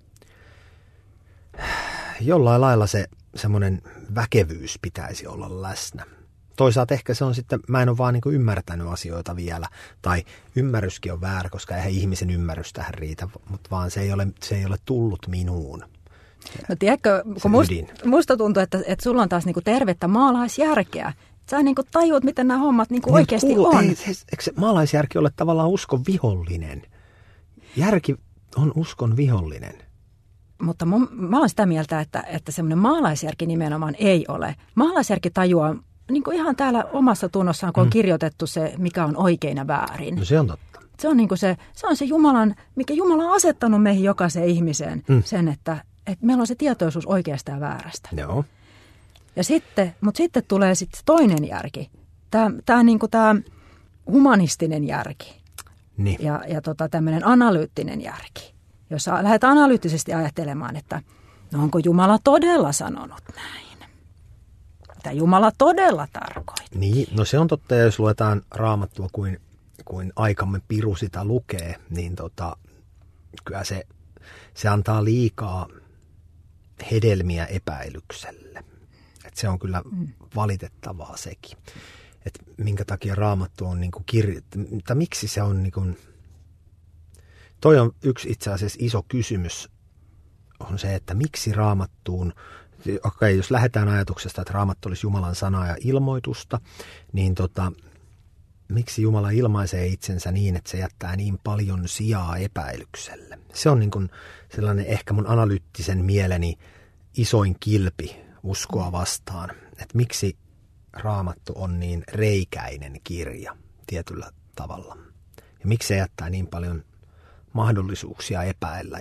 jollain lailla se semmoinen väkevyys pitäisi olla läsnä. Toisaalta ehkä se on sitten, mä en ole vaan niin kuin ymmärtänyt asioita vielä, tai ymmärryskin on väärä, koska eihän ihmisen ymmärrys tähän riitä, mutta vaan se ei ole tullut minuun. No tiedätkö, kun musta tuntuu, että sulla on taas niin kuin tervettä maalaisjärkeä. Sä niin kuin tajuat, miten nämä hommat niin kuin oikeasti on. Eikö se maalaisjärki ole tavallaan uskon vihollinen? Järki on uskon vihollinen. Mutta mä olen sitä mieltä, että semmoinen maalaisjärki nimenomaan ei ole. Maalaisjärki tajuaa niin kuin ihan täällä omassa tunnossaan, kun on kirjoitettu se, mikä on oikein ja väärin. No se on totta. Se on, niin kuin se on se mikä Jumala on asettanut meihin jokaiseen ihmiseen, sen, että meillä on se tietoisuus oikeasta ja väärästä. Joo. Mutta sitten tulee sitten toinen järki, tämä niin kuin tämä humanistinen järki niin. ja tämmöinen analyyttinen järki, jossa lähdet analyyttisesti ajattelemaan, että no onko Jumala todella sanonut näin? Mitä Jumala todella tarkoittaa? Niin, no se on totta, ja jos luetaan Raamattua kuin aikamme piru sitä lukee, niin kyllä se antaa liikaa hedelmiä epäilykselle. Et se on kyllä valitettavaa sekin. Et minkä takia Raamattu on niinku tai miksi se on niinku, toi on yksi itse asiassa iso kysymys, on se, että miksi Raamattuun, jos lähdetään ajatuksesta, että Raamattu olisi Jumalan sanaa ja ilmoitusta, niin miksi Jumala ilmaisee itsensä niin, että se jättää niin paljon sijaa epäilykselle? Se on niin kuin sellainen ehkä mun analyyttisen mieleni isoin kilpi uskoa vastaan, että miksi Raamattu on niin reikäinen kirja tietyllä tavalla. Ja miksi se jättää niin paljon mahdollisuuksia epäillä.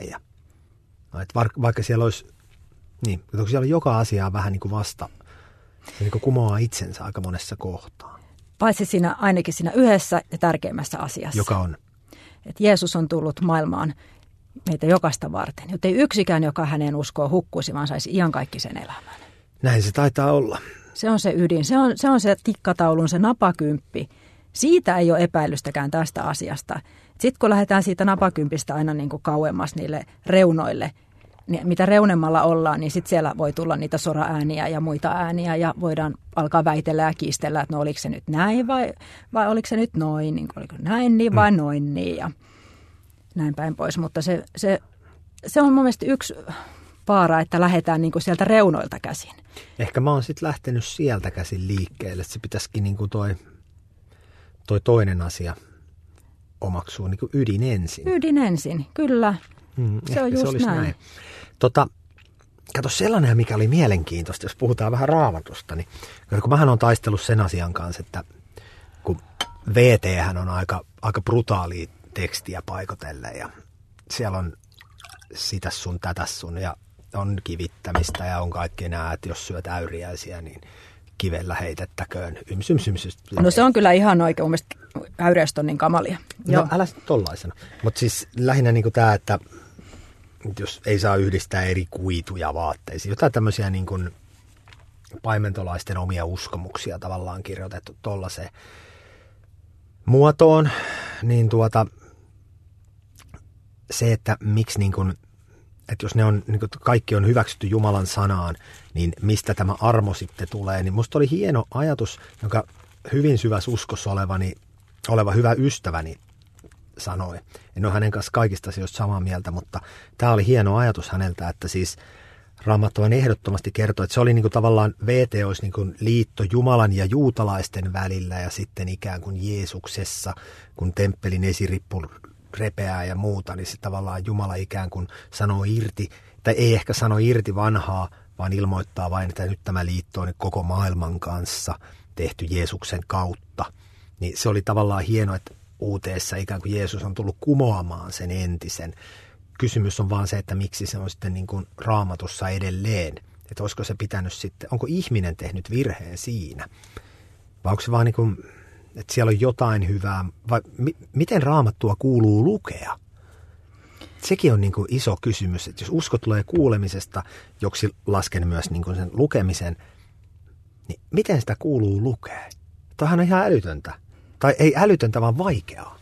Vaikka siellä olisi, niin, siellä on joka asiaa vähän niin kuin vasta, niin kuin kumoaa itsensä aika monessa kohtaa. Paitsi ainakin siinä yhdessä ja tärkeimmässä asiassa. Joka on? Että Jeesus on tullut maailmaan meitä jokaista varten, jotta ei yksikään, joka häneen uskoo, hukkuisi, vaan saisi iankaikkisen elämän. Näin se taitaa olla. Se on se ydin, se on se tikkataulun, se napakymppi. Siitä ei ole epäilystäkään tästä asiasta. Sitten kun lähdetään siitä napakympistä aina niin kuin kauemmas niille reunoille, niin mitä reunemmalla ollaan, niin sitten siellä voi tulla niitä soraääniä ja muita ääniä ja voidaan alkaa väitellä ja kiistellä, että no oliko se nyt näin vai oliko se nyt noin, niin oliko näin niin vai noin niin ja näin päin pois. Mutta se on mun mielestä yksi vaara, että lähdetään niin kuin sieltä reunoilta käsin. Ehkä mä oon sitten lähtenyt sieltä käsin liikkeelle, että se pitäisikin niin kuin toi toinen asia omaksuu niin kuin ydin ensin. Ydin ensin, kyllä. Se on just näin. Kato sellainen, mikä oli mielenkiintoista, jos puhutaan vähän Raamatusta, niin kun mähän on taistellut sen asian kanssa, että kun VT:hän on aika brutaalia tekstiä paikotellen ja siellä on sitäs sun, tätäs sun ja on kivittämistä ja on kaikki nämä, että jos syöt äyriäisiä, niin kivellä heitettäköön. No se on kyllä ihan oikein, mun mielestä äyriäiset on niin kamalia. No joo. Älä sitten tollaisena. Mutta siis lähinnä niin kuin tämä, että jos ei saa yhdistää eri kuituja vaatteisiin, jotain tämmöisiä niin kuin paimentolaisten omia uskomuksia tavallaan kirjoitettu tollaiseen muotoon, niin se, että miksi niin kuin, että jos ne on, niin kuin kaikki on hyväksytty Jumalan sanaan, niin mistä tämä armo sitten tulee, niin musta oli hieno ajatus, jonka hyvin syvässä uskossa oleva hyvä ystäväni sanoi. En ole hänen kanssa kaikista asioista samaa mieltä, mutta tämä oli hieno ajatus häneltä, että siis Raamattu on ehdottomasti kertoo, että se oli niin kuin tavallaan VT olisi niin kuin liitto Jumalan ja juutalaisten välillä ja sitten ikään kuin Jeesuksessa, kun temppelin esirippu repeää ja muuta, niin se tavallaan Jumala ikään kuin sanoo irti, tai ei ehkä sano irti vanhaa, vaan ilmoittaa vain, että nyt tämä liitto on koko maailman kanssa tehty Jeesuksen kautta. Niin se oli tavallaan hienoa, että uuteessa ikään kuin Jeesus on tullut kumoamaan sen entisen. Kysymys on vaan se, että miksi se on sitten niin kuin Raamatussa edelleen. Että olisiko se pitänyt sitten, onko ihminen tehnyt virheen siinä? Vai onko se vaan niin kuin, että siellä on jotain hyvää, vai miten Raamattua kuuluu lukea? Sekin on niin kuin iso kysymys, että jos usko tulee kuulemisesta, joksi lasken myös niin kuin sen lukemisen, niin miten sitä kuuluu lukea? Tämähän on ihan älytöntä. Tai ei älytöntä, vaan vaikeaa.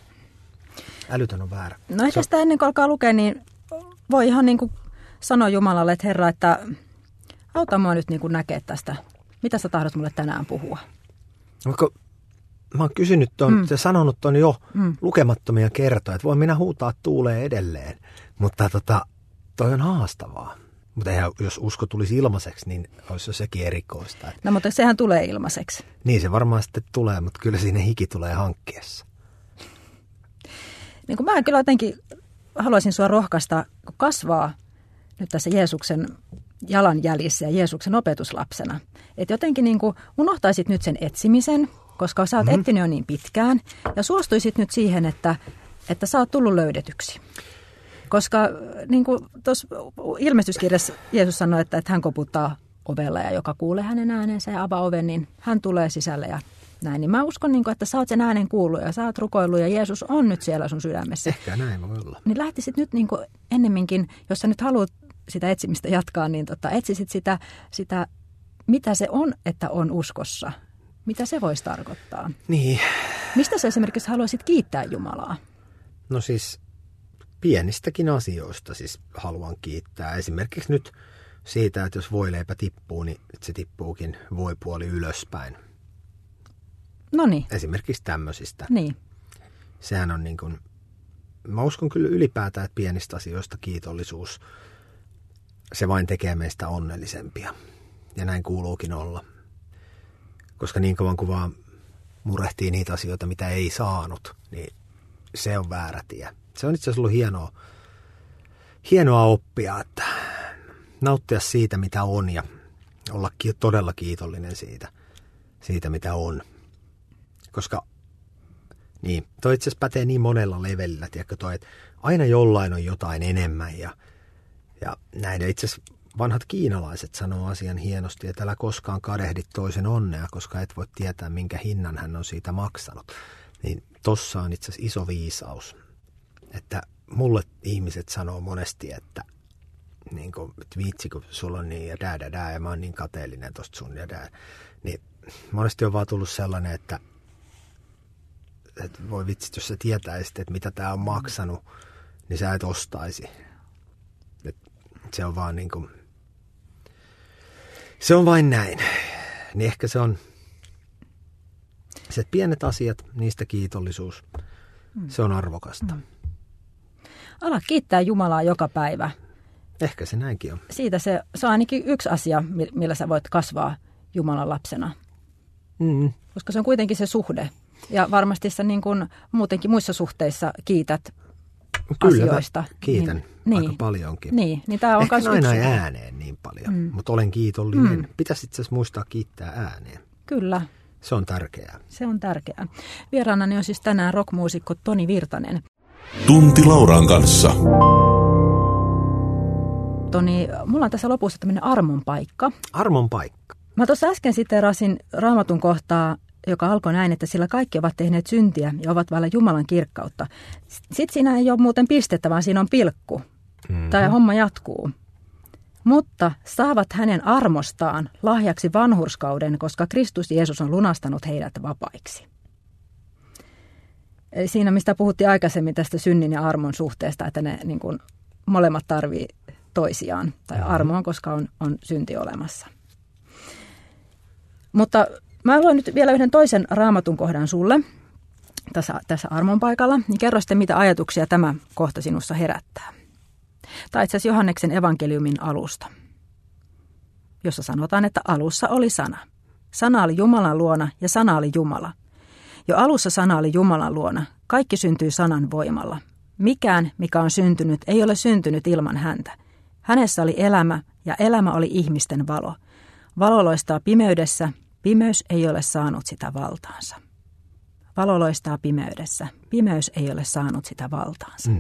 Älytön on väärä. No ehkä sitä ennen kuin alkaa lukea, niin voi ihan niin kuin sanoa Jumalalle, että Herra, että auta mua nyt niin kuin näkee tästä. Mitä sä tahdot mulle tänään puhua? Vaikka mä oon kysynyt tuon ja sanonut tuon jo lukemattomia kertoja, että voin minä huutaa tuuleen edelleen. Mutta toi on haastavaa. Mutta jos usko tulisi ilmaiseksi, niin olisi jo sekin erikoista. No mutta sehän tulee ilmaiseksi. Niin se varmaan sitten tulee, mutta kyllä siinä hiki tulee hankkiessa. Niin kuin mä kyllä jotenkin haluaisin sua rohkaista, kun kasvaa nyt tässä Jeesuksen jalanjäljissä ja Jeesuksen opetuslapsena. Että jotenkin niin kuin unohtaisit nyt sen etsimisen, koska sä oot etsinyt jo niin pitkään, ja suostuisit nyt siihen, että sä oot tullut löydetyksi. Koska niin kuin tuossa ilmestyskirjassa Jeesus sanoi, että hän koputtaa ovella ja joka kuulee hänen äänensä ja avaa oven, niin hän tulee sisälle ja näin. Niin mä uskon, niin kuin, että sä oot sen äänen kuullut ja sä oot rukoillut ja Jeesus on nyt siellä sun sydämessä. Ehkä näin voi olla. Niin lähtisit nyt niin kuin ennemminkin, jos sä nyt haluat sitä etsimistä jatkaa, niin etsisit sitä, mitä se on, että on uskossa. Mitä se voisi tarkoittaa? Niin. Mistä sä esimerkiksi haluaisit kiittää Jumalaa? No siis pienistäkin asioista siis haluan kiittää. Esimerkiksi nyt siitä, että jos voileipä tippuu, niin se tippuukin voipuoli ylöspäin. Noniin. Esimerkiksi tämmöisistä. Niin. Sehän on niin kuin, mä uskon kyllä ylipäätään, että pienistä asioista kiitollisuus, se vain tekee meistä onnellisempia. Ja näin kuuluukin olla. Koska niin kauan kuin vaan murehtii niitä asioita, mitä ei saanut, niin se on väärä tie. Se on itse asiassa ollut hienoa oppia, että nauttia siitä, mitä on ja olla todella kiitollinen siitä mitä on. Koska niin, toi itse asiassa pätee niin monella levelillä, tiedätkö toi, että aina jollain on jotain enemmän ja näin. Itse asiassa vanhat kiinalaiset sanoo asian hienosti, että älä koskaan kadehdi toisen onnea, koska et voi tietää, minkä hinnan hän on siitä maksanut. Niin tossa on itse asiassa iso viisaus, että mulle ihmiset sanoo monesti, että niin kuin, että vitsi, kun sulla on niin ja ja mä oon niin kateellinen tosta sun ja niin monesti on vaan tullut sellainen, että voi vitsit, jos sä tietäisit, että mitä tää on maksanut, niin sä et ostaisi. Et se on vaan niin kuin, se on vain näin. Niin ehkä se on se pienet asiat, niistä kiitollisuus, se on arvokasta. Ala kiittää Jumalaa joka päivä. Ehkä se näinkin on. Siitä se on ainakin yksi asia, millä sä voit kasvaa Jumalan lapsena. Koska se on kuitenkin se suhde. Ja varmasti sä niin kuin muutenkin muissa suhteissa kiität asioista. Kyllä, kiitän aika paljonkin. Niin tämä on ehkä myös aina ääneen niin paljon, mutta olen kiitollinen. Pitäisi itse asiassa muistaa kiittää ääneen. Kyllä. Se on tärkeää. Se on tärkeää. Vieraanani on siis tänään rockmuusikko Toni Virtanen. Tunti Lauran kanssa. Toni, mulla on tässä lopussa tämmöinen armon paikka. Armon paikka. Mä tuossa äsken siteerasin Raamatun kohtaa, joka alkoi näin, että sillä kaikki ovat tehneet syntiä ja ovat vailla Jumalan kirkkautta. Sitten siinä ei ole muuten pistettä, vaan siinä on pilkku. Tämä homma jatkuu. Mutta saavat hänen armostaan lahjaksi vanhurskauden, koska Kristus Jeesus on lunastanut heidät vapaiksi. Eli siinä, mistä puhuttiin aikaisemmin tästä synnin ja armon suhteesta, että ne niin kuin molemmat tarvii toisiaan. Tai armoon, koska on synti olemassa. Mutta mä luen nyt vielä yhden toisen Raamatun kohdan sulle tässä armon paikalla. Niin kerro sitten, mitä ajatuksia tämä kohta sinussa herättää. Tai itse asiassa Johanneksen evankeliumin alusta, jossa sanotaan, että alussa oli sana. Sana oli Jumalan luona ja sana oli Jumala. Jo alussa sana oli Jumalan luona. Kaikki syntyy sanan voimalla. Mikään, mikä on syntynyt, ei ole syntynyt ilman häntä. Hänessä oli elämä ja elämä oli ihmisten valo. Valo loistaa pimeydessä, pimeys ei ole saanut sitä valtaansa. Valo loistaa pimeydessä, pimeys ei ole saanut sitä valtaansa.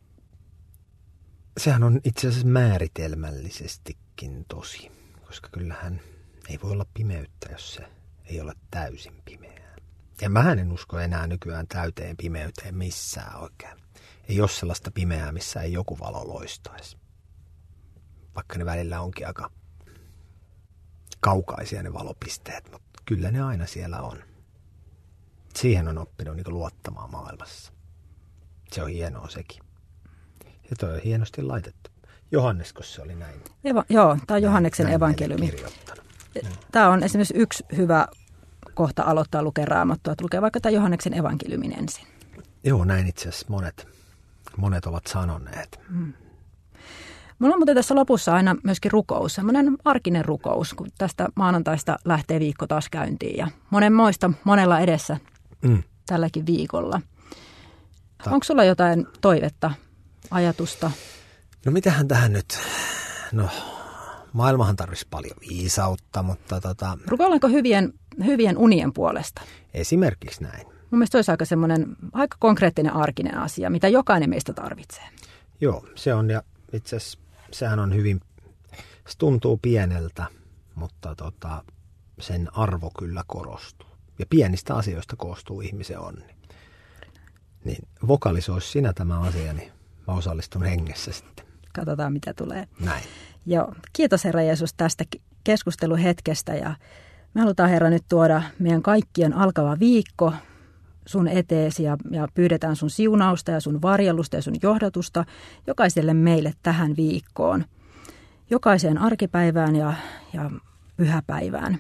Sehän on itse asiassa määritelmällisestikin tosi, koska kyllähän ei voi olla pimeyttä, jos se ei ole täysin pimeää. Ja mä en usko enää nykyään täyteen pimeyteen missään oikein. Ei ole sellaista pimeää, missä ei joku valo loistaisi. Vaikka ne välillä onkin aika kaukaisia ne valopisteet, mutta kyllä ne aina siellä on. Siihen on oppinut niin luottamaan maailmassa. Se on hienoa sekin. Ja toi on hienosti laitettu. Johannesko se oli näin? Joo, tämä on Johanneksen evankeliumi. Tämä on esimerkiksi yksi hyvä kohta aloittaa lukea Raamattua. Lukee vaikka tämä Johanneksen evankeliumin ensin. Joo, näin itse asiassa monet ovat sanoneet. Mulla on muuten tässä lopussa aina myöskin rukous, semmoinen arkinen rukous, kun tästä maanantaista lähtee viikko taas käyntiin ja monella edessä tälläkin viikolla. Onko sulla jotain toivetta, ajatusta? No mitähän tähän nyt, maailmahan tarvitsisi paljon viisautta, mutta rukoillaanko hyvien unien puolesta? Esimerkiksi näin. Mun mielestä olisi aika semmoinen aika konkreettinen arkinen asia, mitä jokainen meistä tarvitsee. Joo, se on ja itse asiassa sehän on hyvin, se tuntuu pieneltä, mutta sen arvo kyllä korostuu. Ja pienistä asioista koostuu ihmisen onni. Niin vokalisoisi sinä tämä asia, niin mä osallistun hengessä sitten. Katsotaan, mitä tulee. Näin. Joo, kiitos Herra Jeesus tästä keskusteluhetkestä ja me halutaan Herra nyt tuoda meidän kaikkien alkava viikko sun eteesi ja pyydetään sun siunausta ja sun varjelusta ja sun johdatusta jokaiselle meille tähän viikkoon, jokaiseen arkipäivään ja pyhäpäivään.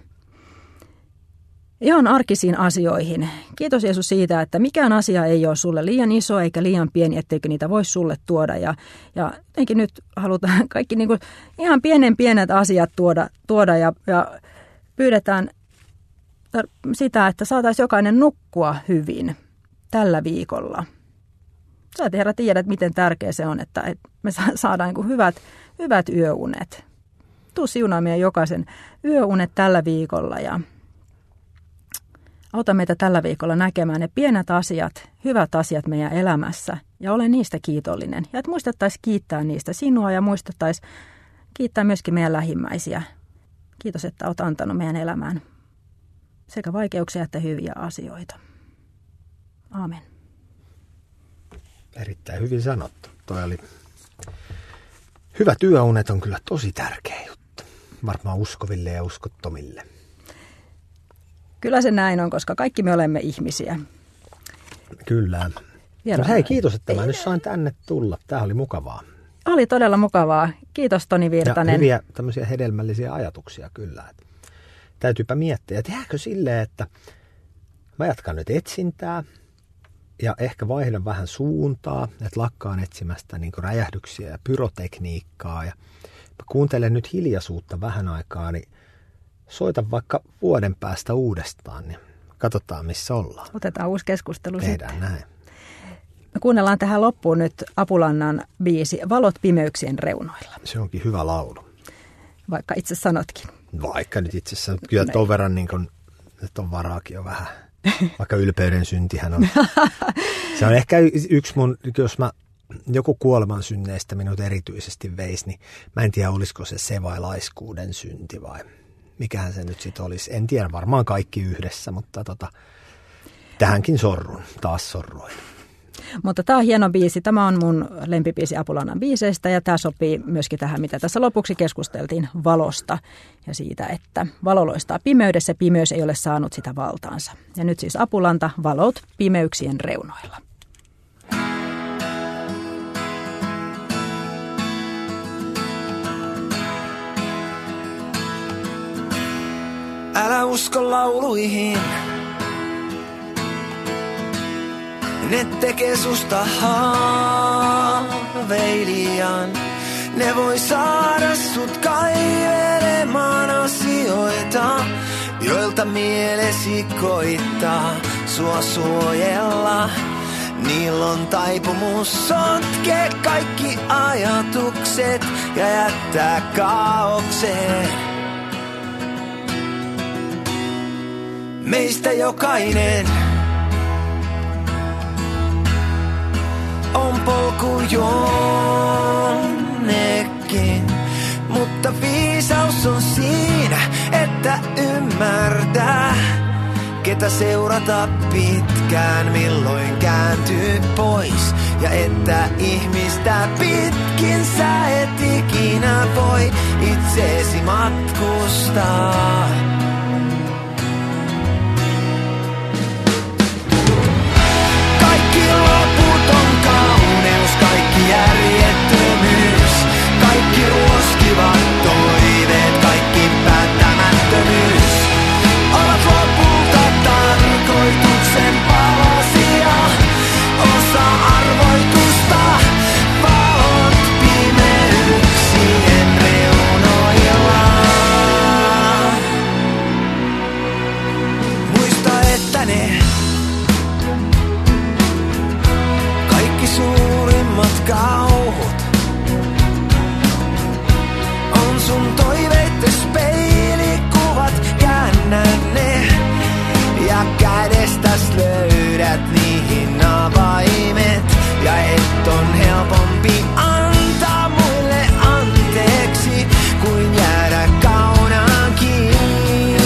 Ihan arkisiin asioihin. Kiitos Jeesus siitä, että mikään asia ei ole sulle liian iso eikä liian pieni, etteikö niitä voisi sulle tuoda. Ja jotenkin nyt halutaan kaikki niin kuin ihan pienet asiat tuoda ja pyydetään sitä, että saataisiin jokainen nukkua hyvin tällä viikolla. Sä Herra tiedät, miten tärkeä se on, että me saadaan niin hyvät yöunet. Tuu siunaa meidän jokaisen yöunet tällä viikolla ja auta meitä tällä viikolla näkemään ne pienet asiat, hyvät asiat meidän elämässä ja ole niistä kiitollinen. Ja että muistettaisiin kiittää niistä sinua ja muistettaisiin kiittää myöskin meidän lähimmäisiä. Kiitos, että olet antanut meidän elämään sekä vaikeuksia että hyviä asioita. Aamen. Erittäin hyvin sanottu. toi oli hyvä työunet on kyllä tosi tärkeä juttu. Varmaan uskoville ja uskottomille. Kyllä se näin on, koska kaikki me olemme ihmisiä. Kyllä. No hei, kiitos, että mä nyt sain tänne tulla. Tämä oli mukavaa. Oli todella mukavaa. Kiitos Toni Virtanen. Ja hyviä tämmöisiä hedelmällisiä ajatuksia kyllä. Täytyypä miettiä, että tehdäänkö silleen, että mä jatkan nyt etsintää ja ehkä vaihdan vähän suuntaa, että lakkaan etsimästä niin kuin räjähdyksiä ja pyrotekniikkaa. Ja mä kuuntelen nyt hiljaisuutta vähän aikaa, niin soitan vaikka vuoden päästä uudestaan, niin katsotaan missä ollaan. Otetaan uusi keskustelu sitten. Tehdään näin. Me kuunnellaan tähän loppuun nyt Apulannan biisi Valot pimeyksien reunoilla. Se onkin hyvä laulu. Vaikka itse sanotkin. Vaikka nyt itse asiassa, kyllä ton verran niin kun, nyt on varaakin jo vähän. Vaikka ylpeyden syntihän on. Se on ehkä yksi mun, jos mä joku kuoleman synneistä minut erityisesti veisi, niin mä en tiedä olisiko se vai laiskuuden synti vai mikähän se nyt sitten olisi. En tiedä, varmaan kaikki yhdessä, mutta tähänkin taas sorruin. Mutta tämä on hieno biisi. Tämä on mun lempibiisi Apulannan biiseistä ja tämä sopii myöskin tähän, mitä tässä lopuksi keskusteltiin valosta ja siitä, että valo loistaa pimeydessä, pimeys ei ole saanut sitä valtaansa. Ja nyt siis Apulanta, Valot pimeyksien reunoilla. Älä usko lauluihin. Ne tekee susta haaveilijan. Ne voi saada sut kaivelemaan asioita, joilta mielesi koittaa sua suojella. Niillä on taipumus sotkea kaikki ajatukset ja jättää kaaokseen. Meistä jokainen on polku jonnekin, mutta viisaus on siinä, että ymmärtää, ketä seurata pitkään, milloin kääntyy pois. Ja että ihmistä pitkin sä et ikinä voi itseesi matkustaa. Kaikki järjettömyys, kaikki ruoskivat toiveet, kaikki päättämättömyys ovat lopulta tarkoituksen palasia, osa arvoitusta, valot pimeyksien reunoilla. Muista, että ne kaikki suurimmat kauhut on sun toiveittes peilikuvat. Käännä ne ja kädestäs löydät niihin avaimet. Ja et on helpompi antaa muille anteeksi kuin jäädä kaunaan kiinni.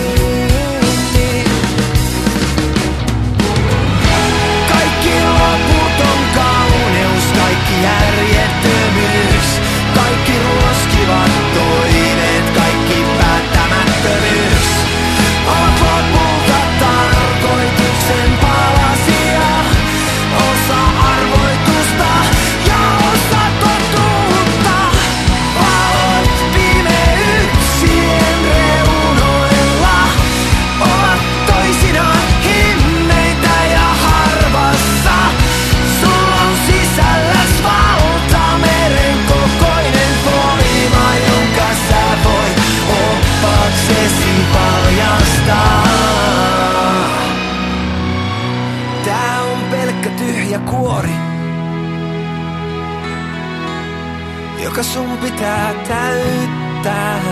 Kaikki loputon kauneus, kaikki järjettömyys, kaikki ruoskivat toiveet, kaikki päättämättömyys ovat lopulta tarkoituksen palasia, osa arvoitusta ja osa totuutta. Valot pimeyksien reunoilla ovat toisinaan himmeitä ja harvassa. Sulla on sisälläs valtameren kokoinen voima, jonka sä voit oppaksesi paljastaa. Tää on pelkkä tyhjä kuori, joka sun pitää täyttää.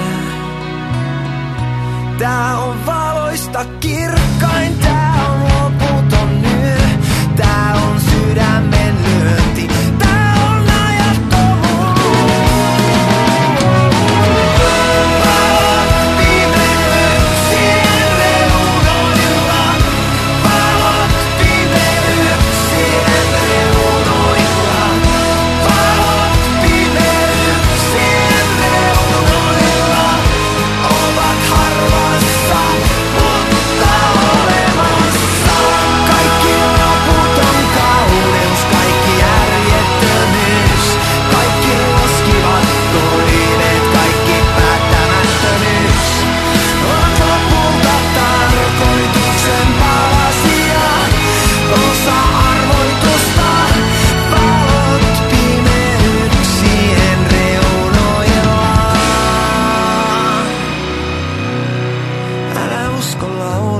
Tää on valoista kirkkain, tää on loputon yö, tää on sydämen lyönti, tää on ajattomuus. Valot pimeyksien reunoilla, valot pimeyksien reunoilla, usko laulaa.